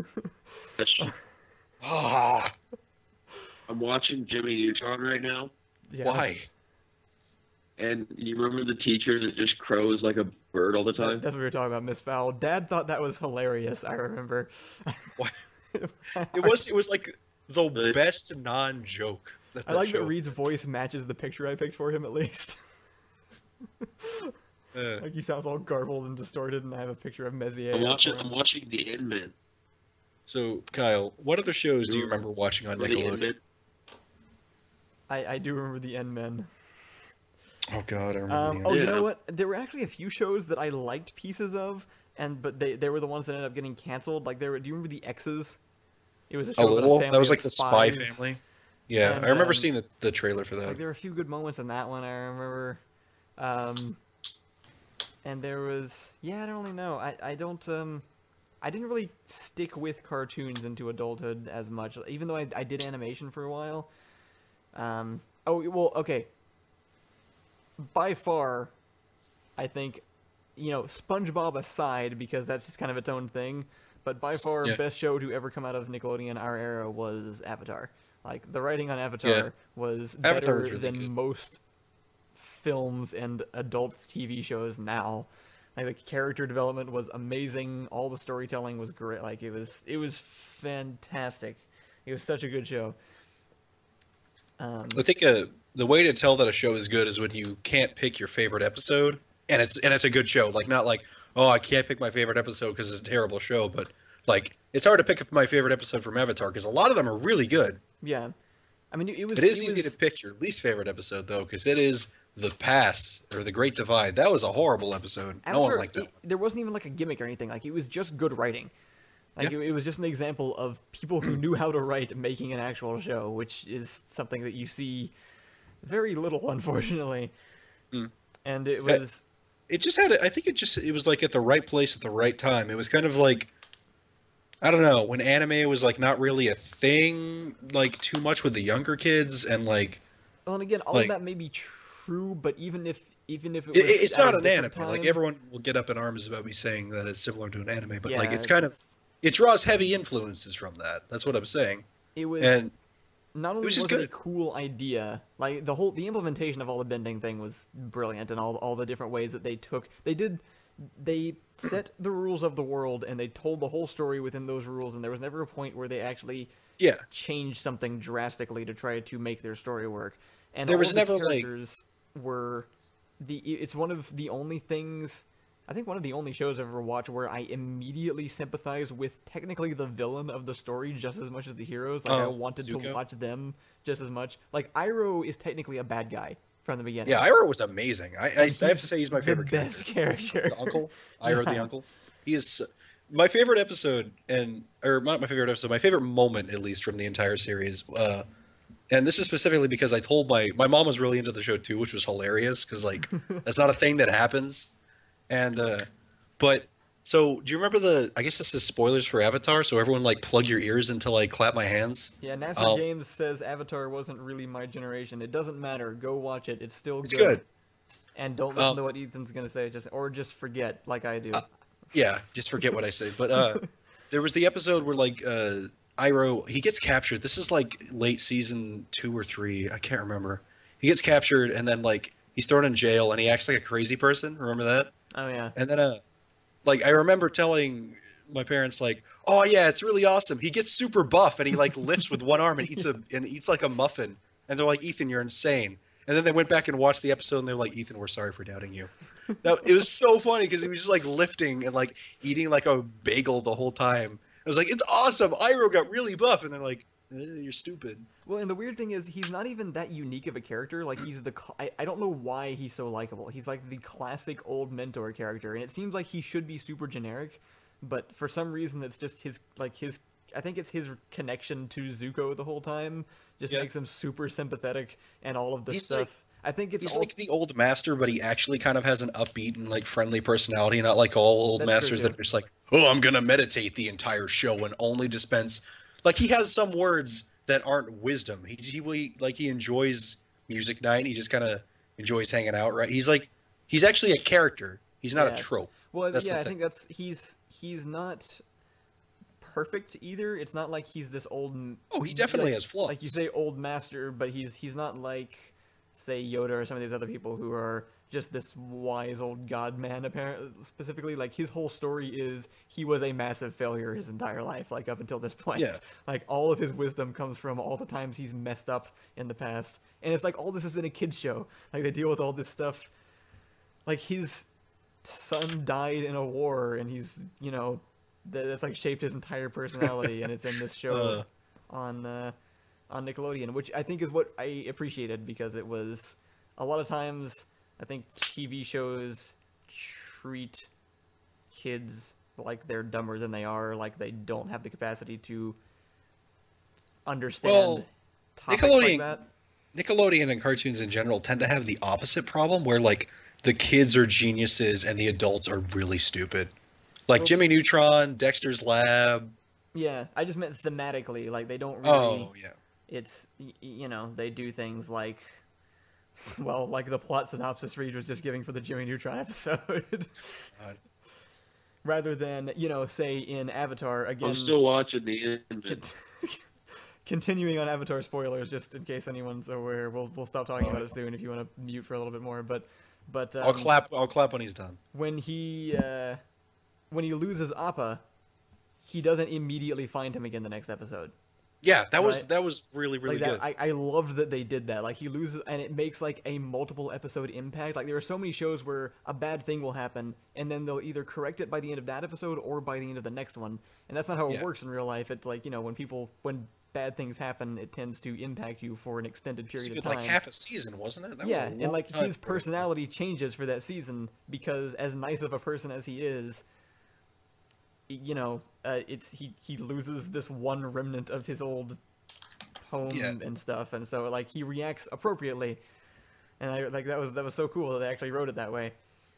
Ah, I'm watching Jimmy Neutron right now, Yeah. why? and you remember the teacher that just crows like a bird all the That- time? That's what we were talking about, Miss Fowl. Dad thought that was hilarious. I remember. Why? It was it was like the But- best non-joke. That I like show that Reed's voice matches the picture I picked for him at least. Uh, Like he sounds all garbled and distorted, and I have a picture of Messier. I'm up watching. for him. I'm watching the Endman. so, Kyle, what other shows do you remember watching on Remember the Nickelodeon? Endman? I, I do remember the End Men. Oh God, I remember. Um, the oh, you Yeah. know what? There were actually a few shows that I liked pieces of, and but they they were the ones that ended up getting canceled. Like there were. Do you remember the X's? It was a show a about little. family That was of like the Spy spies. Family. Yeah, And, I remember um, seeing the, the trailer for that. Like there were a few good moments in that one. I remember. Um, and there was yeah, I don't really know. I I don't um. I didn't really stick with cartoons into adulthood as much, even though I, I did animation for a while. Um, oh, well, okay. By far, I think, you know, SpongeBob aside, because that's just kind of its own thing, but by far, Yeah. best show to ever come out of Nickelodeon our era was Avatar. Like, the writing on Avatar Yeah. was Avatar better was really than good. most films and adult T V shows now. Like the character development was amazing. All the storytelling was great. Like it was, it was fantastic. It was such a good show. Um, I think uh, the way to tell that a show is good is when you can't pick your favorite episode, and it's and it's a good show. Like not like, oh, I can't pick my favorite episode because it's a terrible show, but like it's hard to pick my favorite episode from Avatar because a lot of them are really good. yeah, I mean it was. It is it easy was- to pick your least favorite episode though, because it is The Pass or The Great Divide. That was a horrible episode. no one Avatar, liked that. it- there wasn't even like a gimmick or anything. Like it was just good writing. Like Yeah. it, it was just an example of people who knew how to write making an actual show, which is something that you see very little, unfortunately. Mm. And it Yeah. was. It just had. a- I think it just. It was like at the right place at the right time. It was kind of like. I don't know, when anime was like not really a thing, like too much with the younger kids, and like Well, and again, all like- of that may be true, but even if even if it it, was it's at not a an different anime. Like time- everyone will get up in arms about me saying that it's similar to an anime, but like Yeah, it's kind of it draws heavy influences from that. That's what I'm saying. it was And not only was was, just it a good. cool idea, like the whole the implementation of all the bending thing was brilliant, and all all the different ways that they took they did they set the rules of the world and they told the whole story within those rules, and there was never a point where they actually Yeah. changed something drastically to try to make their story work. And There all was of the never, like- characters were the it's one of the only things I think one of the only shows I've ever watched where I immediately sympathize with technically the villain of the story just as much as the heroes. Like I Oh, wanted Zuko? to watch them just as much. Like Iroh is technically a bad guy from the beginning. Yeah, Iroh was amazing. I, I, I And have to say he's my the favorite best character. character. The uncle, Iroh the Yeah. uncle. He is my favorite episode, and or not my favorite episode, my favorite moment at least from the entire series. Uh, and this is specifically because I told my my mom was really into the show too, which was hilarious because like that's not a thing that happens. And uh, but so do you remember the? I guess this is spoilers for Avatar, so everyone like plug your ears until I clap my hands. Yeah, Nasser Um, Games says Avatar wasn't really my generation. It doesn't matter. Go watch it. It's still It's good. good. And don't listen Um, to what Ethan's gonna say. Just or just forget, like I do. Uh, Yeah, just forget what I say. But uh, there was the episode where like uh, Iroh he gets captured. This is like late season two or three. I can't remember. He gets captured and then like he's thrown in jail and he acts like a crazy person. Remember that? oh yeah. And then uh, like I remember telling my parents like, oh yeah, it's really awesome. He gets super buff and he like lifts with one arm and eats a and eats like a muffin. And they're like, Ethan, you're insane. And then they went back and watched the episode and they're like, Ethan, we're sorry for doubting you. Now, it was so funny because he was just like lifting and like eating like a bagel the whole time. I was like, it's awesome. Iroh got really buff. And they're like, eh, you're stupid. Well, and the weird thing is, he's not even that unique of a character. Like, he's the... cl- I, I don't know why he's so likable. He's like the classic old mentor character, and it seems like he should be super generic, but for some reason, it's just his... Like, his... I think it's his connection to Zuko the whole time just Yeah. makes him super sympathetic, and all of the He's stuff... like- I think it's He's all... like the old master, but he actually kind of has an upbeat and like friendly personality, not like all old That's true, masters that too. are just like, oh, I'm gonna meditate the entire show and only dispense. Like he has some words that aren't wisdom. He, he really like he enjoys music night. He just kind of enjoys hanging out. Right? He's like he's actually a character. He's not Yeah. a trope. Well, That's the yeah, I thing. think that's... He's... He's not perfect either. It's not like he's this old... m- Oh, he definitely like, has flaws. Like you say, old master, but he's he's not like, say, Yoda or some of these other people who are just this wise old god man. Apparently, specifically, like his whole story is he was a massive failure his entire life, like up until this point. Yeah. Like all of his wisdom comes from all the times he's messed up in the past, and it's like all this is in a kids show. Like they deal with all this stuff. Like his son died in a war, and he's you know that- that's like shaped his entire personality, and it's in this show Uh. on uh, on Nickelodeon, which I think is what I appreciated because it was a lot of times I think T V shows treat kids like they're dumber than they are, like they don't have the capacity to understand Well, topics Nickelodeon- like that. Nickelodeon and cartoons in general tend to have the opposite problem where like the kids are geniuses and the adults are really stupid. Like Well- Jimmy Neutron, Dexter's Lab. Yeah, I just meant thematically, like they don't really. Oh, yeah. It's y- y- you know they do things like, well, like the plot synopsis Reed was just giving for the Jimmy Neutron episode. God. Rather than, you know, say in Avatar, again, I'm still watching the end. cont- continuing on Avatar spoilers, just in case anyone's aware, we'll, we'll stop talking about it soon if you want to mute for a little bit more, but, but, um, I'll clap. I'll clap when he's done. when he, uh, when he loses Appa, he doesn't immediately find him again the next episode. Yeah, that was Right. that was really really like good. that, I, I love that they did that. Like he loses, and it makes like a multiple episode impact. Like there are so many shows where a bad thing will happen, and then they'll either correct it by the end of that episode or by the end of the next one. And that's not how it Yeah. works in real life. It's like you know when people when bad things happen, it tends to impact you for an extended It's period of good, time. like half a season, wasn't it? That was yeah, a and long like time his for it. personality changes for that season because as nice of a person as he is, y- you know, uh, it's he he loses this one remnant of his old home Yeah. and stuff, and so like he reacts appropriately, and I like that was that was so cool that they actually wrote it that way.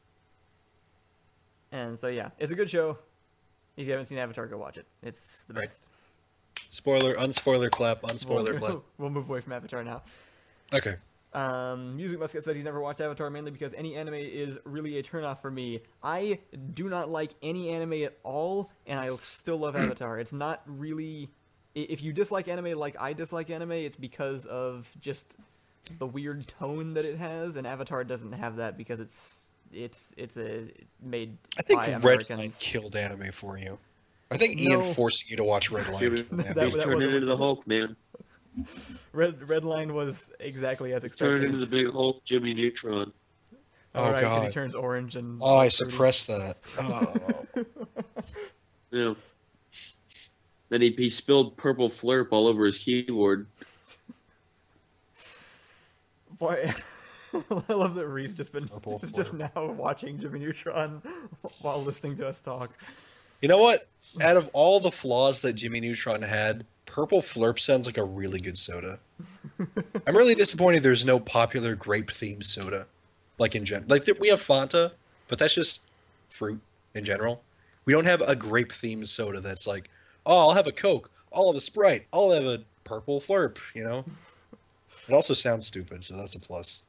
And so yeah, it's a good show. If you haven't seen Avatar, go watch it. It's the Right. best. Spoiler, unspoiler clap, We'll, unspoiler clap. we'll move away from Avatar now. Okay. Um, Music Musket said he's never watched Avatar mainly because any anime is really a turnoff for me. I do not like any anime at all, and I still love Avatar. It's not really... i- If you dislike anime like I dislike anime, it's because of just the weird tone that it has, and Avatar doesn't have that because it's it's it's a made I think by Redline Americans. killed anime for you. I think No. Ian forcing you to watch Redline. Jimmy, killed That- anime. he's that turned wasn't into the what did it. Hulk, man. Red Redline was exactly as Turned expected. into the big Hulk Jimmy Neutron. Oh, All right, 'cause he God. turns orange and. Oh, I fruity. suppressed that. Oh. Yeah. Then he, he spilled purple flurp all over his keyboard. Boy, I love that Ree's just been Purple is just Flurp. now watching Jimmy Neutron while listening to us talk. You know what? Out of all the flaws that Jimmy Neutron had, Purple Flurp sounds like a really good soda. I'm really disappointed there's no popular grape-themed soda. Like in general. Like, th- we have Fanta, but that's just fruit in general. We don't have a grape-themed soda that's like, oh, I'll have a Coke, I'll have a Sprite, I'll have a Purple Flurp, you know? It also sounds stupid, so that's a plus.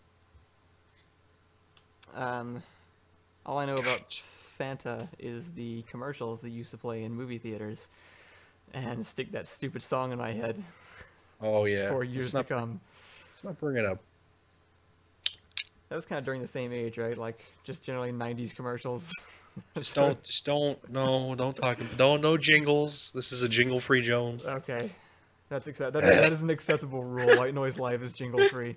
Um, all I know about Fanta is the commercials they used to play in movie theaters, and stick that stupid song in my head Oh, yeah. for years Let's not, to come. let's not bring it up. That was kind of during the same age, right? Like just generally nineties commercials. Just don't, just don't, no, don't talk, don't, no jingles. This is a jingle-free zone. Okay, that's accept. That, that is an acceptable rule. White Noise Live is jingle free.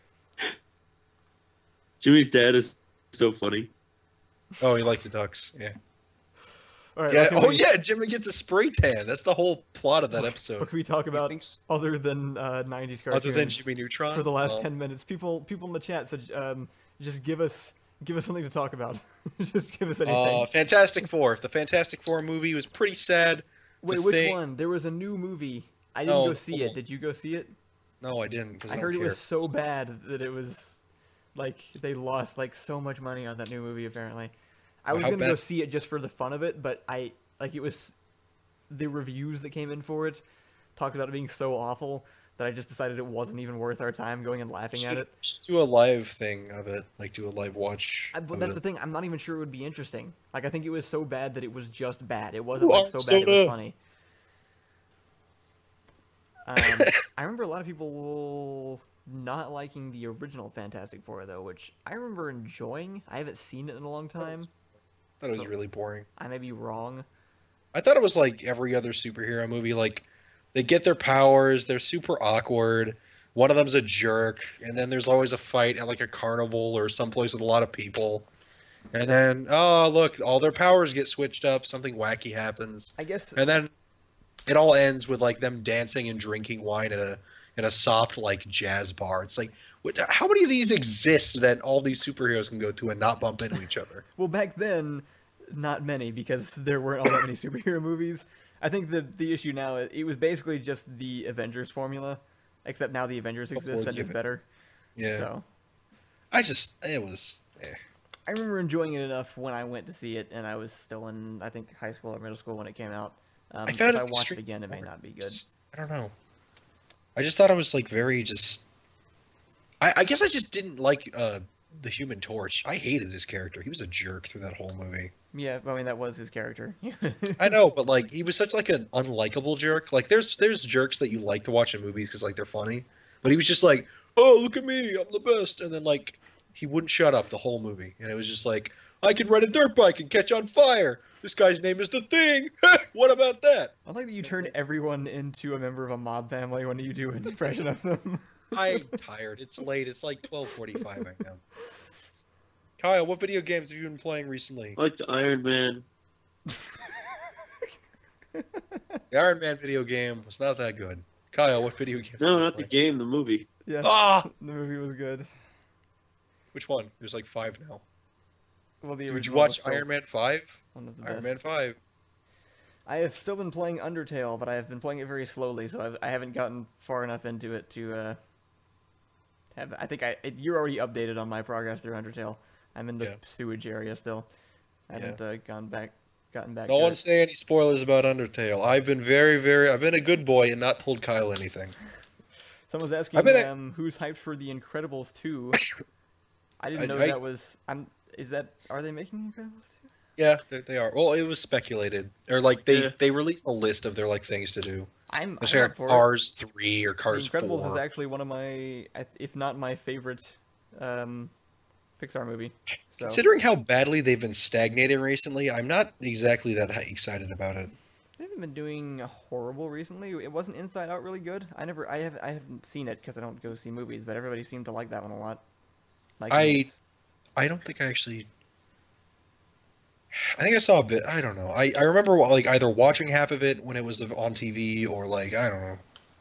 Jimmy's dad is so funny. Oh, he likes the ducks, yeah. All right. Yeah. what can Oh, we- yeah. Jimmy gets a spray tan. That's the whole plot of that What episode. can we talk about thinks- other than uh, nineties cartoons? Other than Jimmy Neutron, for the last Well, ten minutes, people people in the chat said, um, just give us give us something to talk about. Just give us anything. Uh, Fantastic Four. The Fantastic Four movie was pretty sad. Wait, the which thing- one? There was a new movie. I didn't No, go see hold it. on. Did you go see it? No, I didn't because I, I don't heard care. it was so bad that it was like they lost like so much money on that new movie. Apparently, I Well, was how gonna go bad- see it just for the fun of it, but I like it was the reviews that came in for it talked about it being so awful that I just decided it wasn't even worth our time going and laughing at Just- it. Just do a live thing of it, like do a live watch. I, but of that's it. the thing. I'm not even sure it would be interesting. Like I think it was so bad that it was just bad. It wasn't Ooh, like so bad it was soda. funny. Um, I remember a lot of people not liking the original Fantastic Four though, which I remember enjoying. I haven't seen it in a long time. I thought it was really boring. I may be wrong. I thought it was like every other superhero movie. Like they get their powers, they're super awkward. One of them's a jerk, and then there's always a fight at like a carnival or someplace with a lot of people. And then, oh look, all their powers get switched up. Something wacky happens, I guess and then it all ends with like them dancing and drinking wine at a in a soft like jazz bar. It's like, what, how many of these exist that all these superheroes can go to and not bump into each other? well back then, not many because there weren't all that many superhero movies. I think the the issue now it was basically just the Avengers formula, except now the Avengers Before exist and the it's Aven- better. Yeah, So. I just it was. Eh. I remember enjoying it enough when I went to see it, and I was still in, I think, high school or middle school when it came out. Um, I found if it I watched it extremely again, it may boring. not be good. Just- I don't know. I just thought it was like very just. I, I guess I just didn't like uh, the Human Torch. I hated his character. He was a jerk through that whole movie. Yeah, I mean that was his character. I know, but like he was such like an unlikable jerk. Like there's there's jerks that you like to watch in movies because like they're funny, but he was just like, oh look at me, I'm the best, and then like he wouldn't shut up the whole movie, and it was just like I can ride a dirt bike and catch on fire. This guy's name is the Thing. What about that? I like that you turn everyone into a member of a mob family when you do an impression of them. I'm tired. It's late. It's like twelve forty-five right now. Kyle, what video games have you been playing recently? I like the Iron Man. The Iron Man video game was not that good. Kyle, what video games? have No, you not the playing? game, the movie. Yeah, Ah, the movie was good. which one? There's like five now. Well, the Did you original watch was still Iron Man five? one of the Iron best. Man five. I have still been playing Undertale, but I have been playing it very slowly, so I've, I haven't gotten far enough into it to uh, have. I think I it, you're already updated on my progress through Undertale. I'm in the Yeah. sewage area still. I haven't uh, gone back, gotten back. No to one it. say any spoilers about Undertale. I've been very, very. I've been a good boy and not told Kyle anything. Someone's asking I've been a- um, who's hyped for The Incredibles two. I didn't I- know I- that was. I'm. Is that? Are they making The Incredibles two? Yeah, they, they are. Well, it was speculated, or like they Yeah. they released a list of their like things to do. I'm. There's I'm like up for it. Cars three or The Cars Incredibles four. is actually one of my, I- if not my favorite, um, Pixar movie. So. Considering how badly they've been stagnating recently, I'm not exactly that excited about it. They haven't been doing horrible recently. It wasn't Inside Out really good. I never, I have, I haven't seen it because I don't go see movies, but everybody seemed to like that one a lot. Like I, it's- I don't think I actually. I think I saw a bit. I don't know. I, I remember like either watching half of it when it was on T V or like I don't know.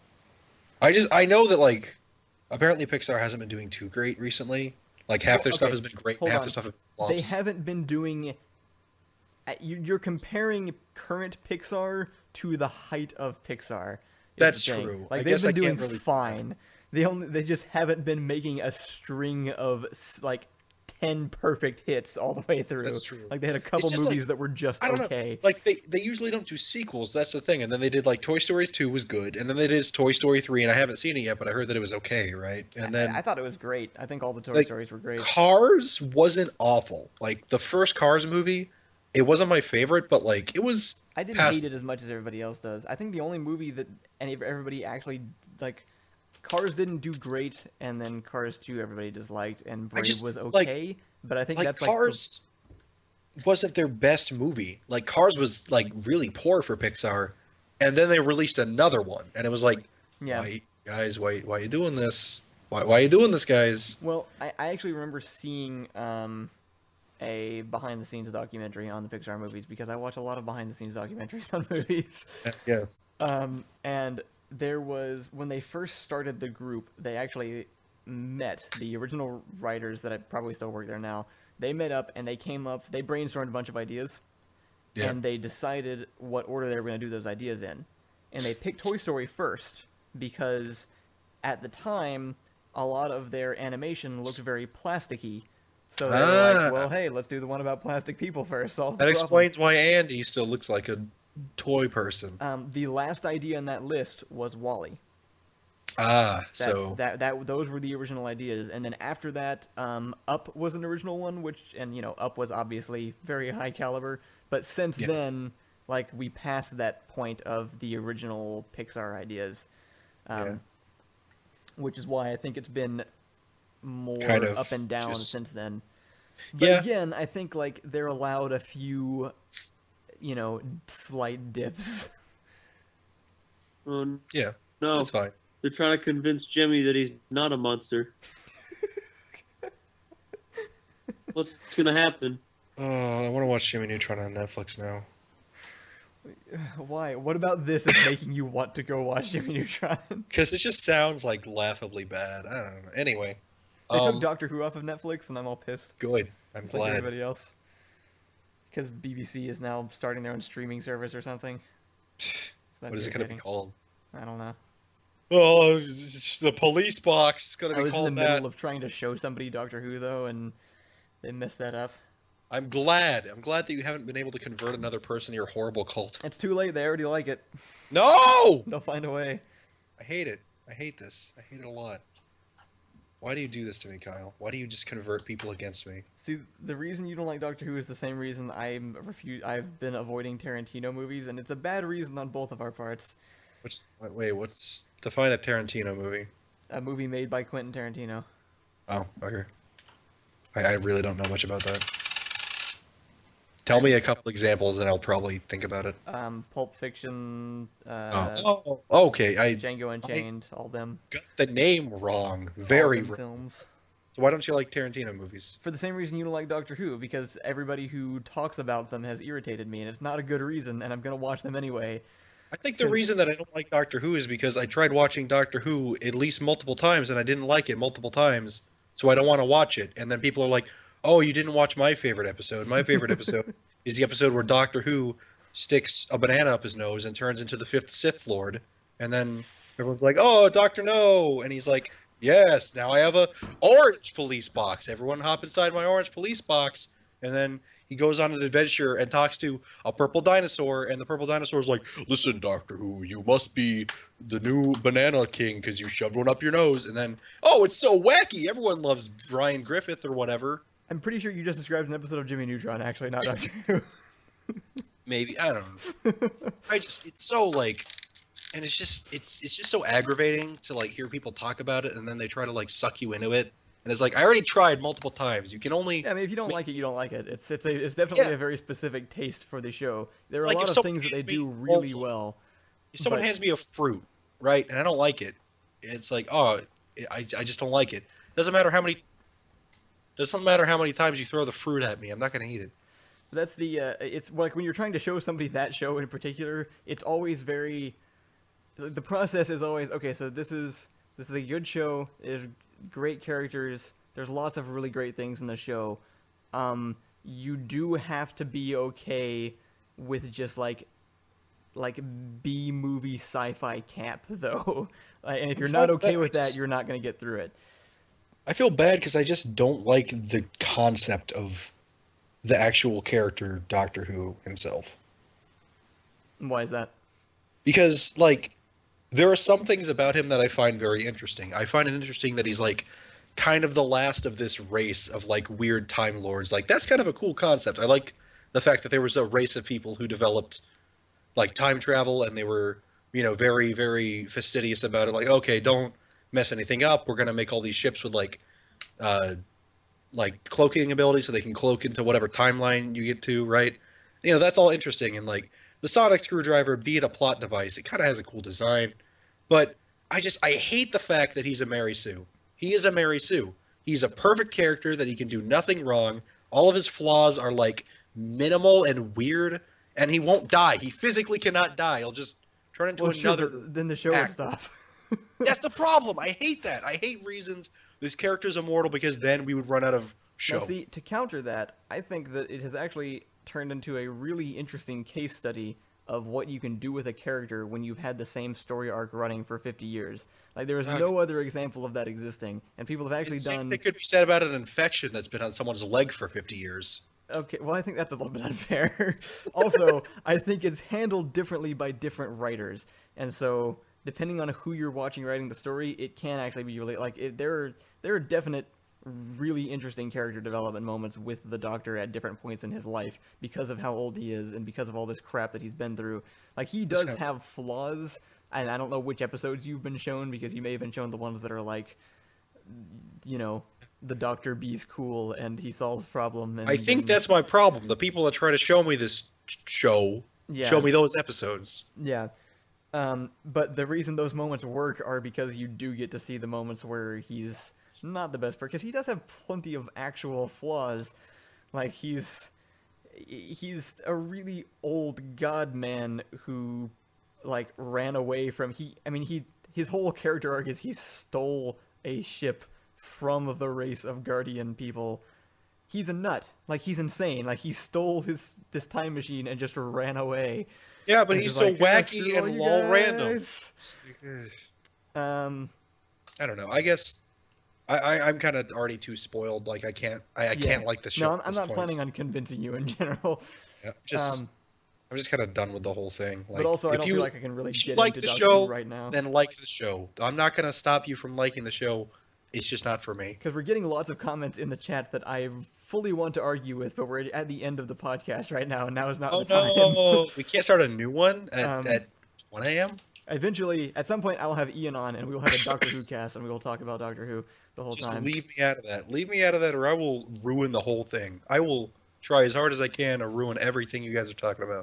I just I know that like apparently Pixar hasn't been doing too great recently. Like half their Well, stuff okay, has been great, hold and half on. their stuff has been they flops. haven't been doing. uh, you- You're comparing current Pixar to the height of Pixar. is the That's thing. true. Like I they've guess I been doing can't really- fine. They only they just haven't been making a string of s- like ten perfect hits all the way through. That's true. Like they had a couple just like- movies that were just I don't okay. know. Like they, they usually don't do sequels. That's the thing. And then they did like Toy Story two was good, and then they did Toy Story three, and I haven't seen it yet, but I heard that it was okay, right? And then I, I thought it was great. I think all the Toy like, Stories were great. Cars wasn't awful. Like the first Cars movie, it wasn't my favorite, but like it was. I didn't past- hate it as much as everybody else does. I think the only movie that any everybody actually like, Cars didn't do great, and then Cars two everybody disliked, and Brave just, was like- okay. but I think Like that's like the- Cars wasn't their best movie. Like Cars was like really poor for Pixar, and then they released another one, and it was like, yeah. why, guys, why, why are you doing this? Why, why are you doing this, guys? Well, I, I actually remember seeing um, a behind the scenes documentary on the Pixar movies because I watch a lot of behind the scenes documentaries on movies. Yes. Um, and there was when they first started the group, they actually met the original writers that I probably still work there now. They met up and they came up, they brainstormed a bunch of ideas, Yeah. and they decided what order they were going to do those ideas in. And they picked Toy Story first because at the time, a lot of their animation looked very plasticky. So they were Ah. like, well, hey, let's do the one about plastic people first. Solve the That problem. explains why Andy still looks like a toy person. Um, the last idea in that list was Wall-E. Ah, That's, so that that those were the original ideas, and then after that, um, Up was an original one, which and you know Up was obviously very high caliber, but since Yeah. then, like we passed that point of the original Pixar ideas, um, Yeah. which is why I think it's been more Kind of up and down just- since then. But Yeah. again, I think like they're allowed a few, you know, slight dips. Oh yeah, no, that's fine. they're trying to convince Jimmy that he's not a monster. What's gonna happen? Oh, I want to watch Jimmy Neutron on Netflix now. Why? What about this is making you want to go watch Jimmy Neutron? Because it just sounds like laughably bad. I don't know. Anyway, They um, took Doctor Who off of Netflix, and I'm all pissed. good. I'm Just like glad. everybody else. Because B B C is now starting their own streaming service or something. So that's What is it going to be irritating. called? I don't know. Oh, it's the police box. It's going I to be was in the called middle that. of trying to show somebody Doctor Who, though, and they messed that up. I'm glad. I'm glad that you haven't been able to convert another person to your horrible cult. It's too late. They already like it. No! They'll find a way. I hate it. I hate this. I hate it a lot. Why do you do this to me, Kyle? Why do you just convert people against me? See, the reason you don't like Doctor Who is the same reason I'm refu- I've been avoiding Tarantino movies, and it's a bad reason on both of our parts. Which wait, wait, what's define a Tarantino movie? A movie made by Quentin Tarantino. Oh, okay. I, I really don't know much about that. Tell me a couple examples, and I'll probably think about it. Um, Pulp Fiction, uh, Oh, oh okay. I Django Unchained, all them. got the name wrong. all Very them wrong. films. So why don't you like Tarantino movies? For the same reason you don't like Doctor Who, because everybody who talks about them has irritated me, and it's not a good reason, and I'm gonna watch them anyway. I think the reason that I don't like Doctor Who is because I tried watching Doctor Who at least multiple times, and I didn't like it multiple times, so I don't want to watch it. And then people are like, "Oh, you didn't watch my favorite episode. My favorite episode is the episode where Doctor Who sticks a banana up his nose and turns into the fifth Sith Lord." And then everyone's like, "Oh, Doctor No," and he's like, "Yes, now I have a orange police box. Everyone hop inside my orange police box." And then he goes on an adventure and talks to a purple dinosaur, and the purple dinosaur is like, "Listen, Doctor Who, you must be the new Banana King because you shoved one up your nose." And then, oh, it's so wacky. Everyone loves Brian Griffith or whatever. I'm pretty sure you just described an episode of Jimmy Neutron, actually, not Doctor Who. Maybe I don't know. I just it's so like, and it's just it's it's just so aggravating to like hear people talk about it, and then they try to like suck you into it, And it's like I already tried multiple times. You can only Yeah, I mean, if you don't I mean, like it, you don't like it. It's it's a it's definitely Yeah. a very specific taste for the show. There It's are a like lot if of someone things that they hands me do really all- well. if someone but- hands me a fruit, right, and I don't like it, it's like, oh, I, I just don't like it. Doesn't matter how many. Doesn't matter how many times you throw the fruit at me. I'm not gonna eat it. That's the uh, it's like when you're trying to show somebody that show in particular, it's always very the the process is always okay, so this is this is a good show, there's great characters, there's lots of really great things in the show. Um you do have to be okay with just like like B movie sci-fi camp though. Like, and if you're I'm not fine with okay that, I with that, just- you're not going to get through it. I feel bad because I just don't like the concept of the actual character Doctor Who himself. Why is that? Because like there are some things about him that I find very interesting. I find it interesting that he's like kind of the last of this race of like weird time lords. Like that's kind of a cool concept. I like the fact that there was a race of people who developed like time travel and they were, you know, very very fastidious about it. Like, okay, don't mess anything up. We're going to make all these ships with like uh like cloaking ability so they can cloak into whatever timeline you get to, right? You know, that's all interesting. And like the sonic screwdriver, be it a plot device, it kind of has a cool design. But I just I hate the fact that he's a Mary Sue. He is a Mary Sue. He's a perfect character that he can do nothing wrong. All of his flaws are like minimal and weird, and he won't die. He physically cannot die. He'll just turn into Well, sure, another. but then the show would actor. stop. That's the problem. I hate that. I hate reasons this character's immortal because then we would run out of show. Now, see, to counter that, I think that it has actually turned into a really interesting case study of what you can do with a character when you've had the same story arc running for fifty years. Like, there is Ugh. no other example of that existing, and people have actually The same done... thing could be said about an infection that's been on someone's leg for fifty years. Okay, well, I think that's a little bit unfair. Also, I think it's handled differently by different writers, and so depending on who you're watching writing the story, it can actually be really like it, there are there are definite, really interesting character development moments with the Doctor at different points in his life because of how old he is and because of all this crap that he's been through. Like he does kind of- have flaws, and I don't know which episodes you've been shown because you may have been shown the ones that are like, you know, the Doctor B's cool and he solves problem. And I think and- that's my problem. The people that try to show me this ch- show Yeah. show me those episodes. Yeah. Um, but the reason those moments work are because you do get to see the moments where he's not the best person, because he does have plenty of actual flaws. Like he's he's a really old god man who like ran away from he I mean he his whole character arc is he stole a ship from the race of guardian people. He's a nut. Like he's insane. Like he stole his this time machine and just ran away. Yeah, but And he's just so like, "Yeah, wacky screw all and you all random. guys." Um, I don't know. I guess I, I I'm kind of already too spoiled. Like I can't I, I yeah. can't like the show. No, I'm, at I'm this not point. planning on convincing you in general. Yeah, just um, I'm just kind of done with the whole thing. Like, but also, I if don't you, feel like I can really if you get like into the Doctor show, Who right now then like the show. I'm not gonna stop you from liking the show. It's just not for me. because we're getting lots of comments in the chat that I fully want to argue with, but we're at the end of the podcast right now, and now is not Oh the time. no, we can't start a new one at, Um, at one a.m. Eventually, at some point, I will have Ian on, and we will have a Doctor Who cast, and we will talk about Doctor Who the whole Just time. leave me out of that. Leave me out of that, or I will ruin the whole thing. I will try as hard as I can to ruin everything you guys are talking about.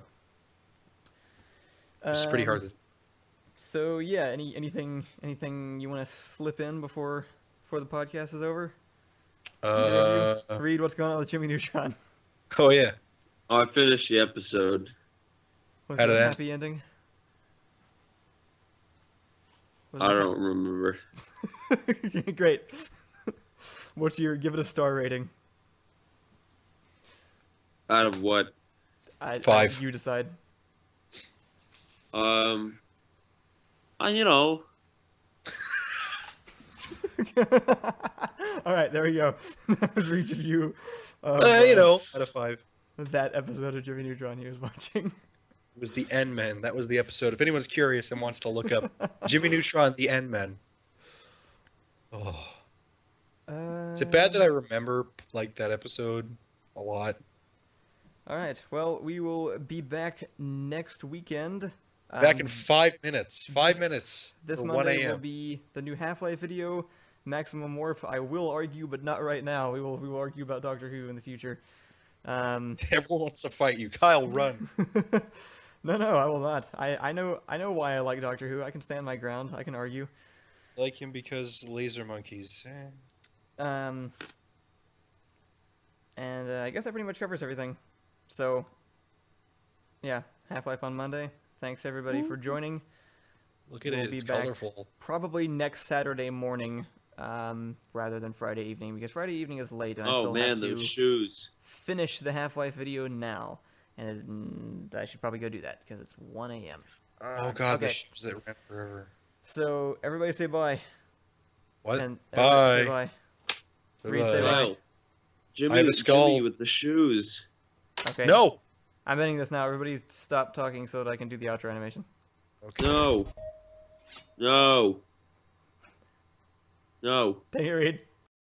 It's pretty Um, hard to. So yeah, any anything anything you want to slip in before before the podcast is over? Either of Uh, you? Read what's going on with Jimmy Neutron. oh yeah. Oh, I finished the episode. Was How it did a that- happy ending? Was I it- don't remember. Great. What's your give it a star rating? Out of what? I, I- Five. you decide. Um, uh, you know, All right, there we go. That was each of you. Of, Uh, you uh, know, out of five. that episode of Jimmy Neutron he was watching. It was the N Men. That was the episode. If anyone's curious and wants to look up Jimmy Neutron, the N Men. Oh, Uh, is it bad that I remember like that episode a lot? All right. Well, we will be back next weekend. Back Um, in five minutes. Five this- minutes. This for one Monday will a.m. be the new Half-Life video. Maximum Warp. I will argue, but not right now. We will we will argue about Doctor Who in the future. Um, Everyone wants to fight you. Kyle, run. no, no, I will not. I, I know I know why I like Doctor Who. I can stand my ground. I can argue. Like him because laser monkeys. Eh. Um, and uh, I guess that pretty much covers everything. So, yeah, Half-Life on Monday. Thanks everybody for joining. Look at We'll it. be It's back colorful. Probably next Saturday morning, um, rather than Friday evening, because Friday evening is late, and I Oh still man, have to those shoes. finish the Half-Life video now, and I should probably go do that because it's one A M Oh god, the okay. shoes that ran forever. So everybody say bye. What? And everybody say Bye. bye. Reed, say bye. Wow. Jimmy, I have a skull. Jimmy with the shoes. Okay. No. I'm ending this now. Everybody stop talking so that I can do the outro animation. Okay. No. No. No. Thank you, Reed.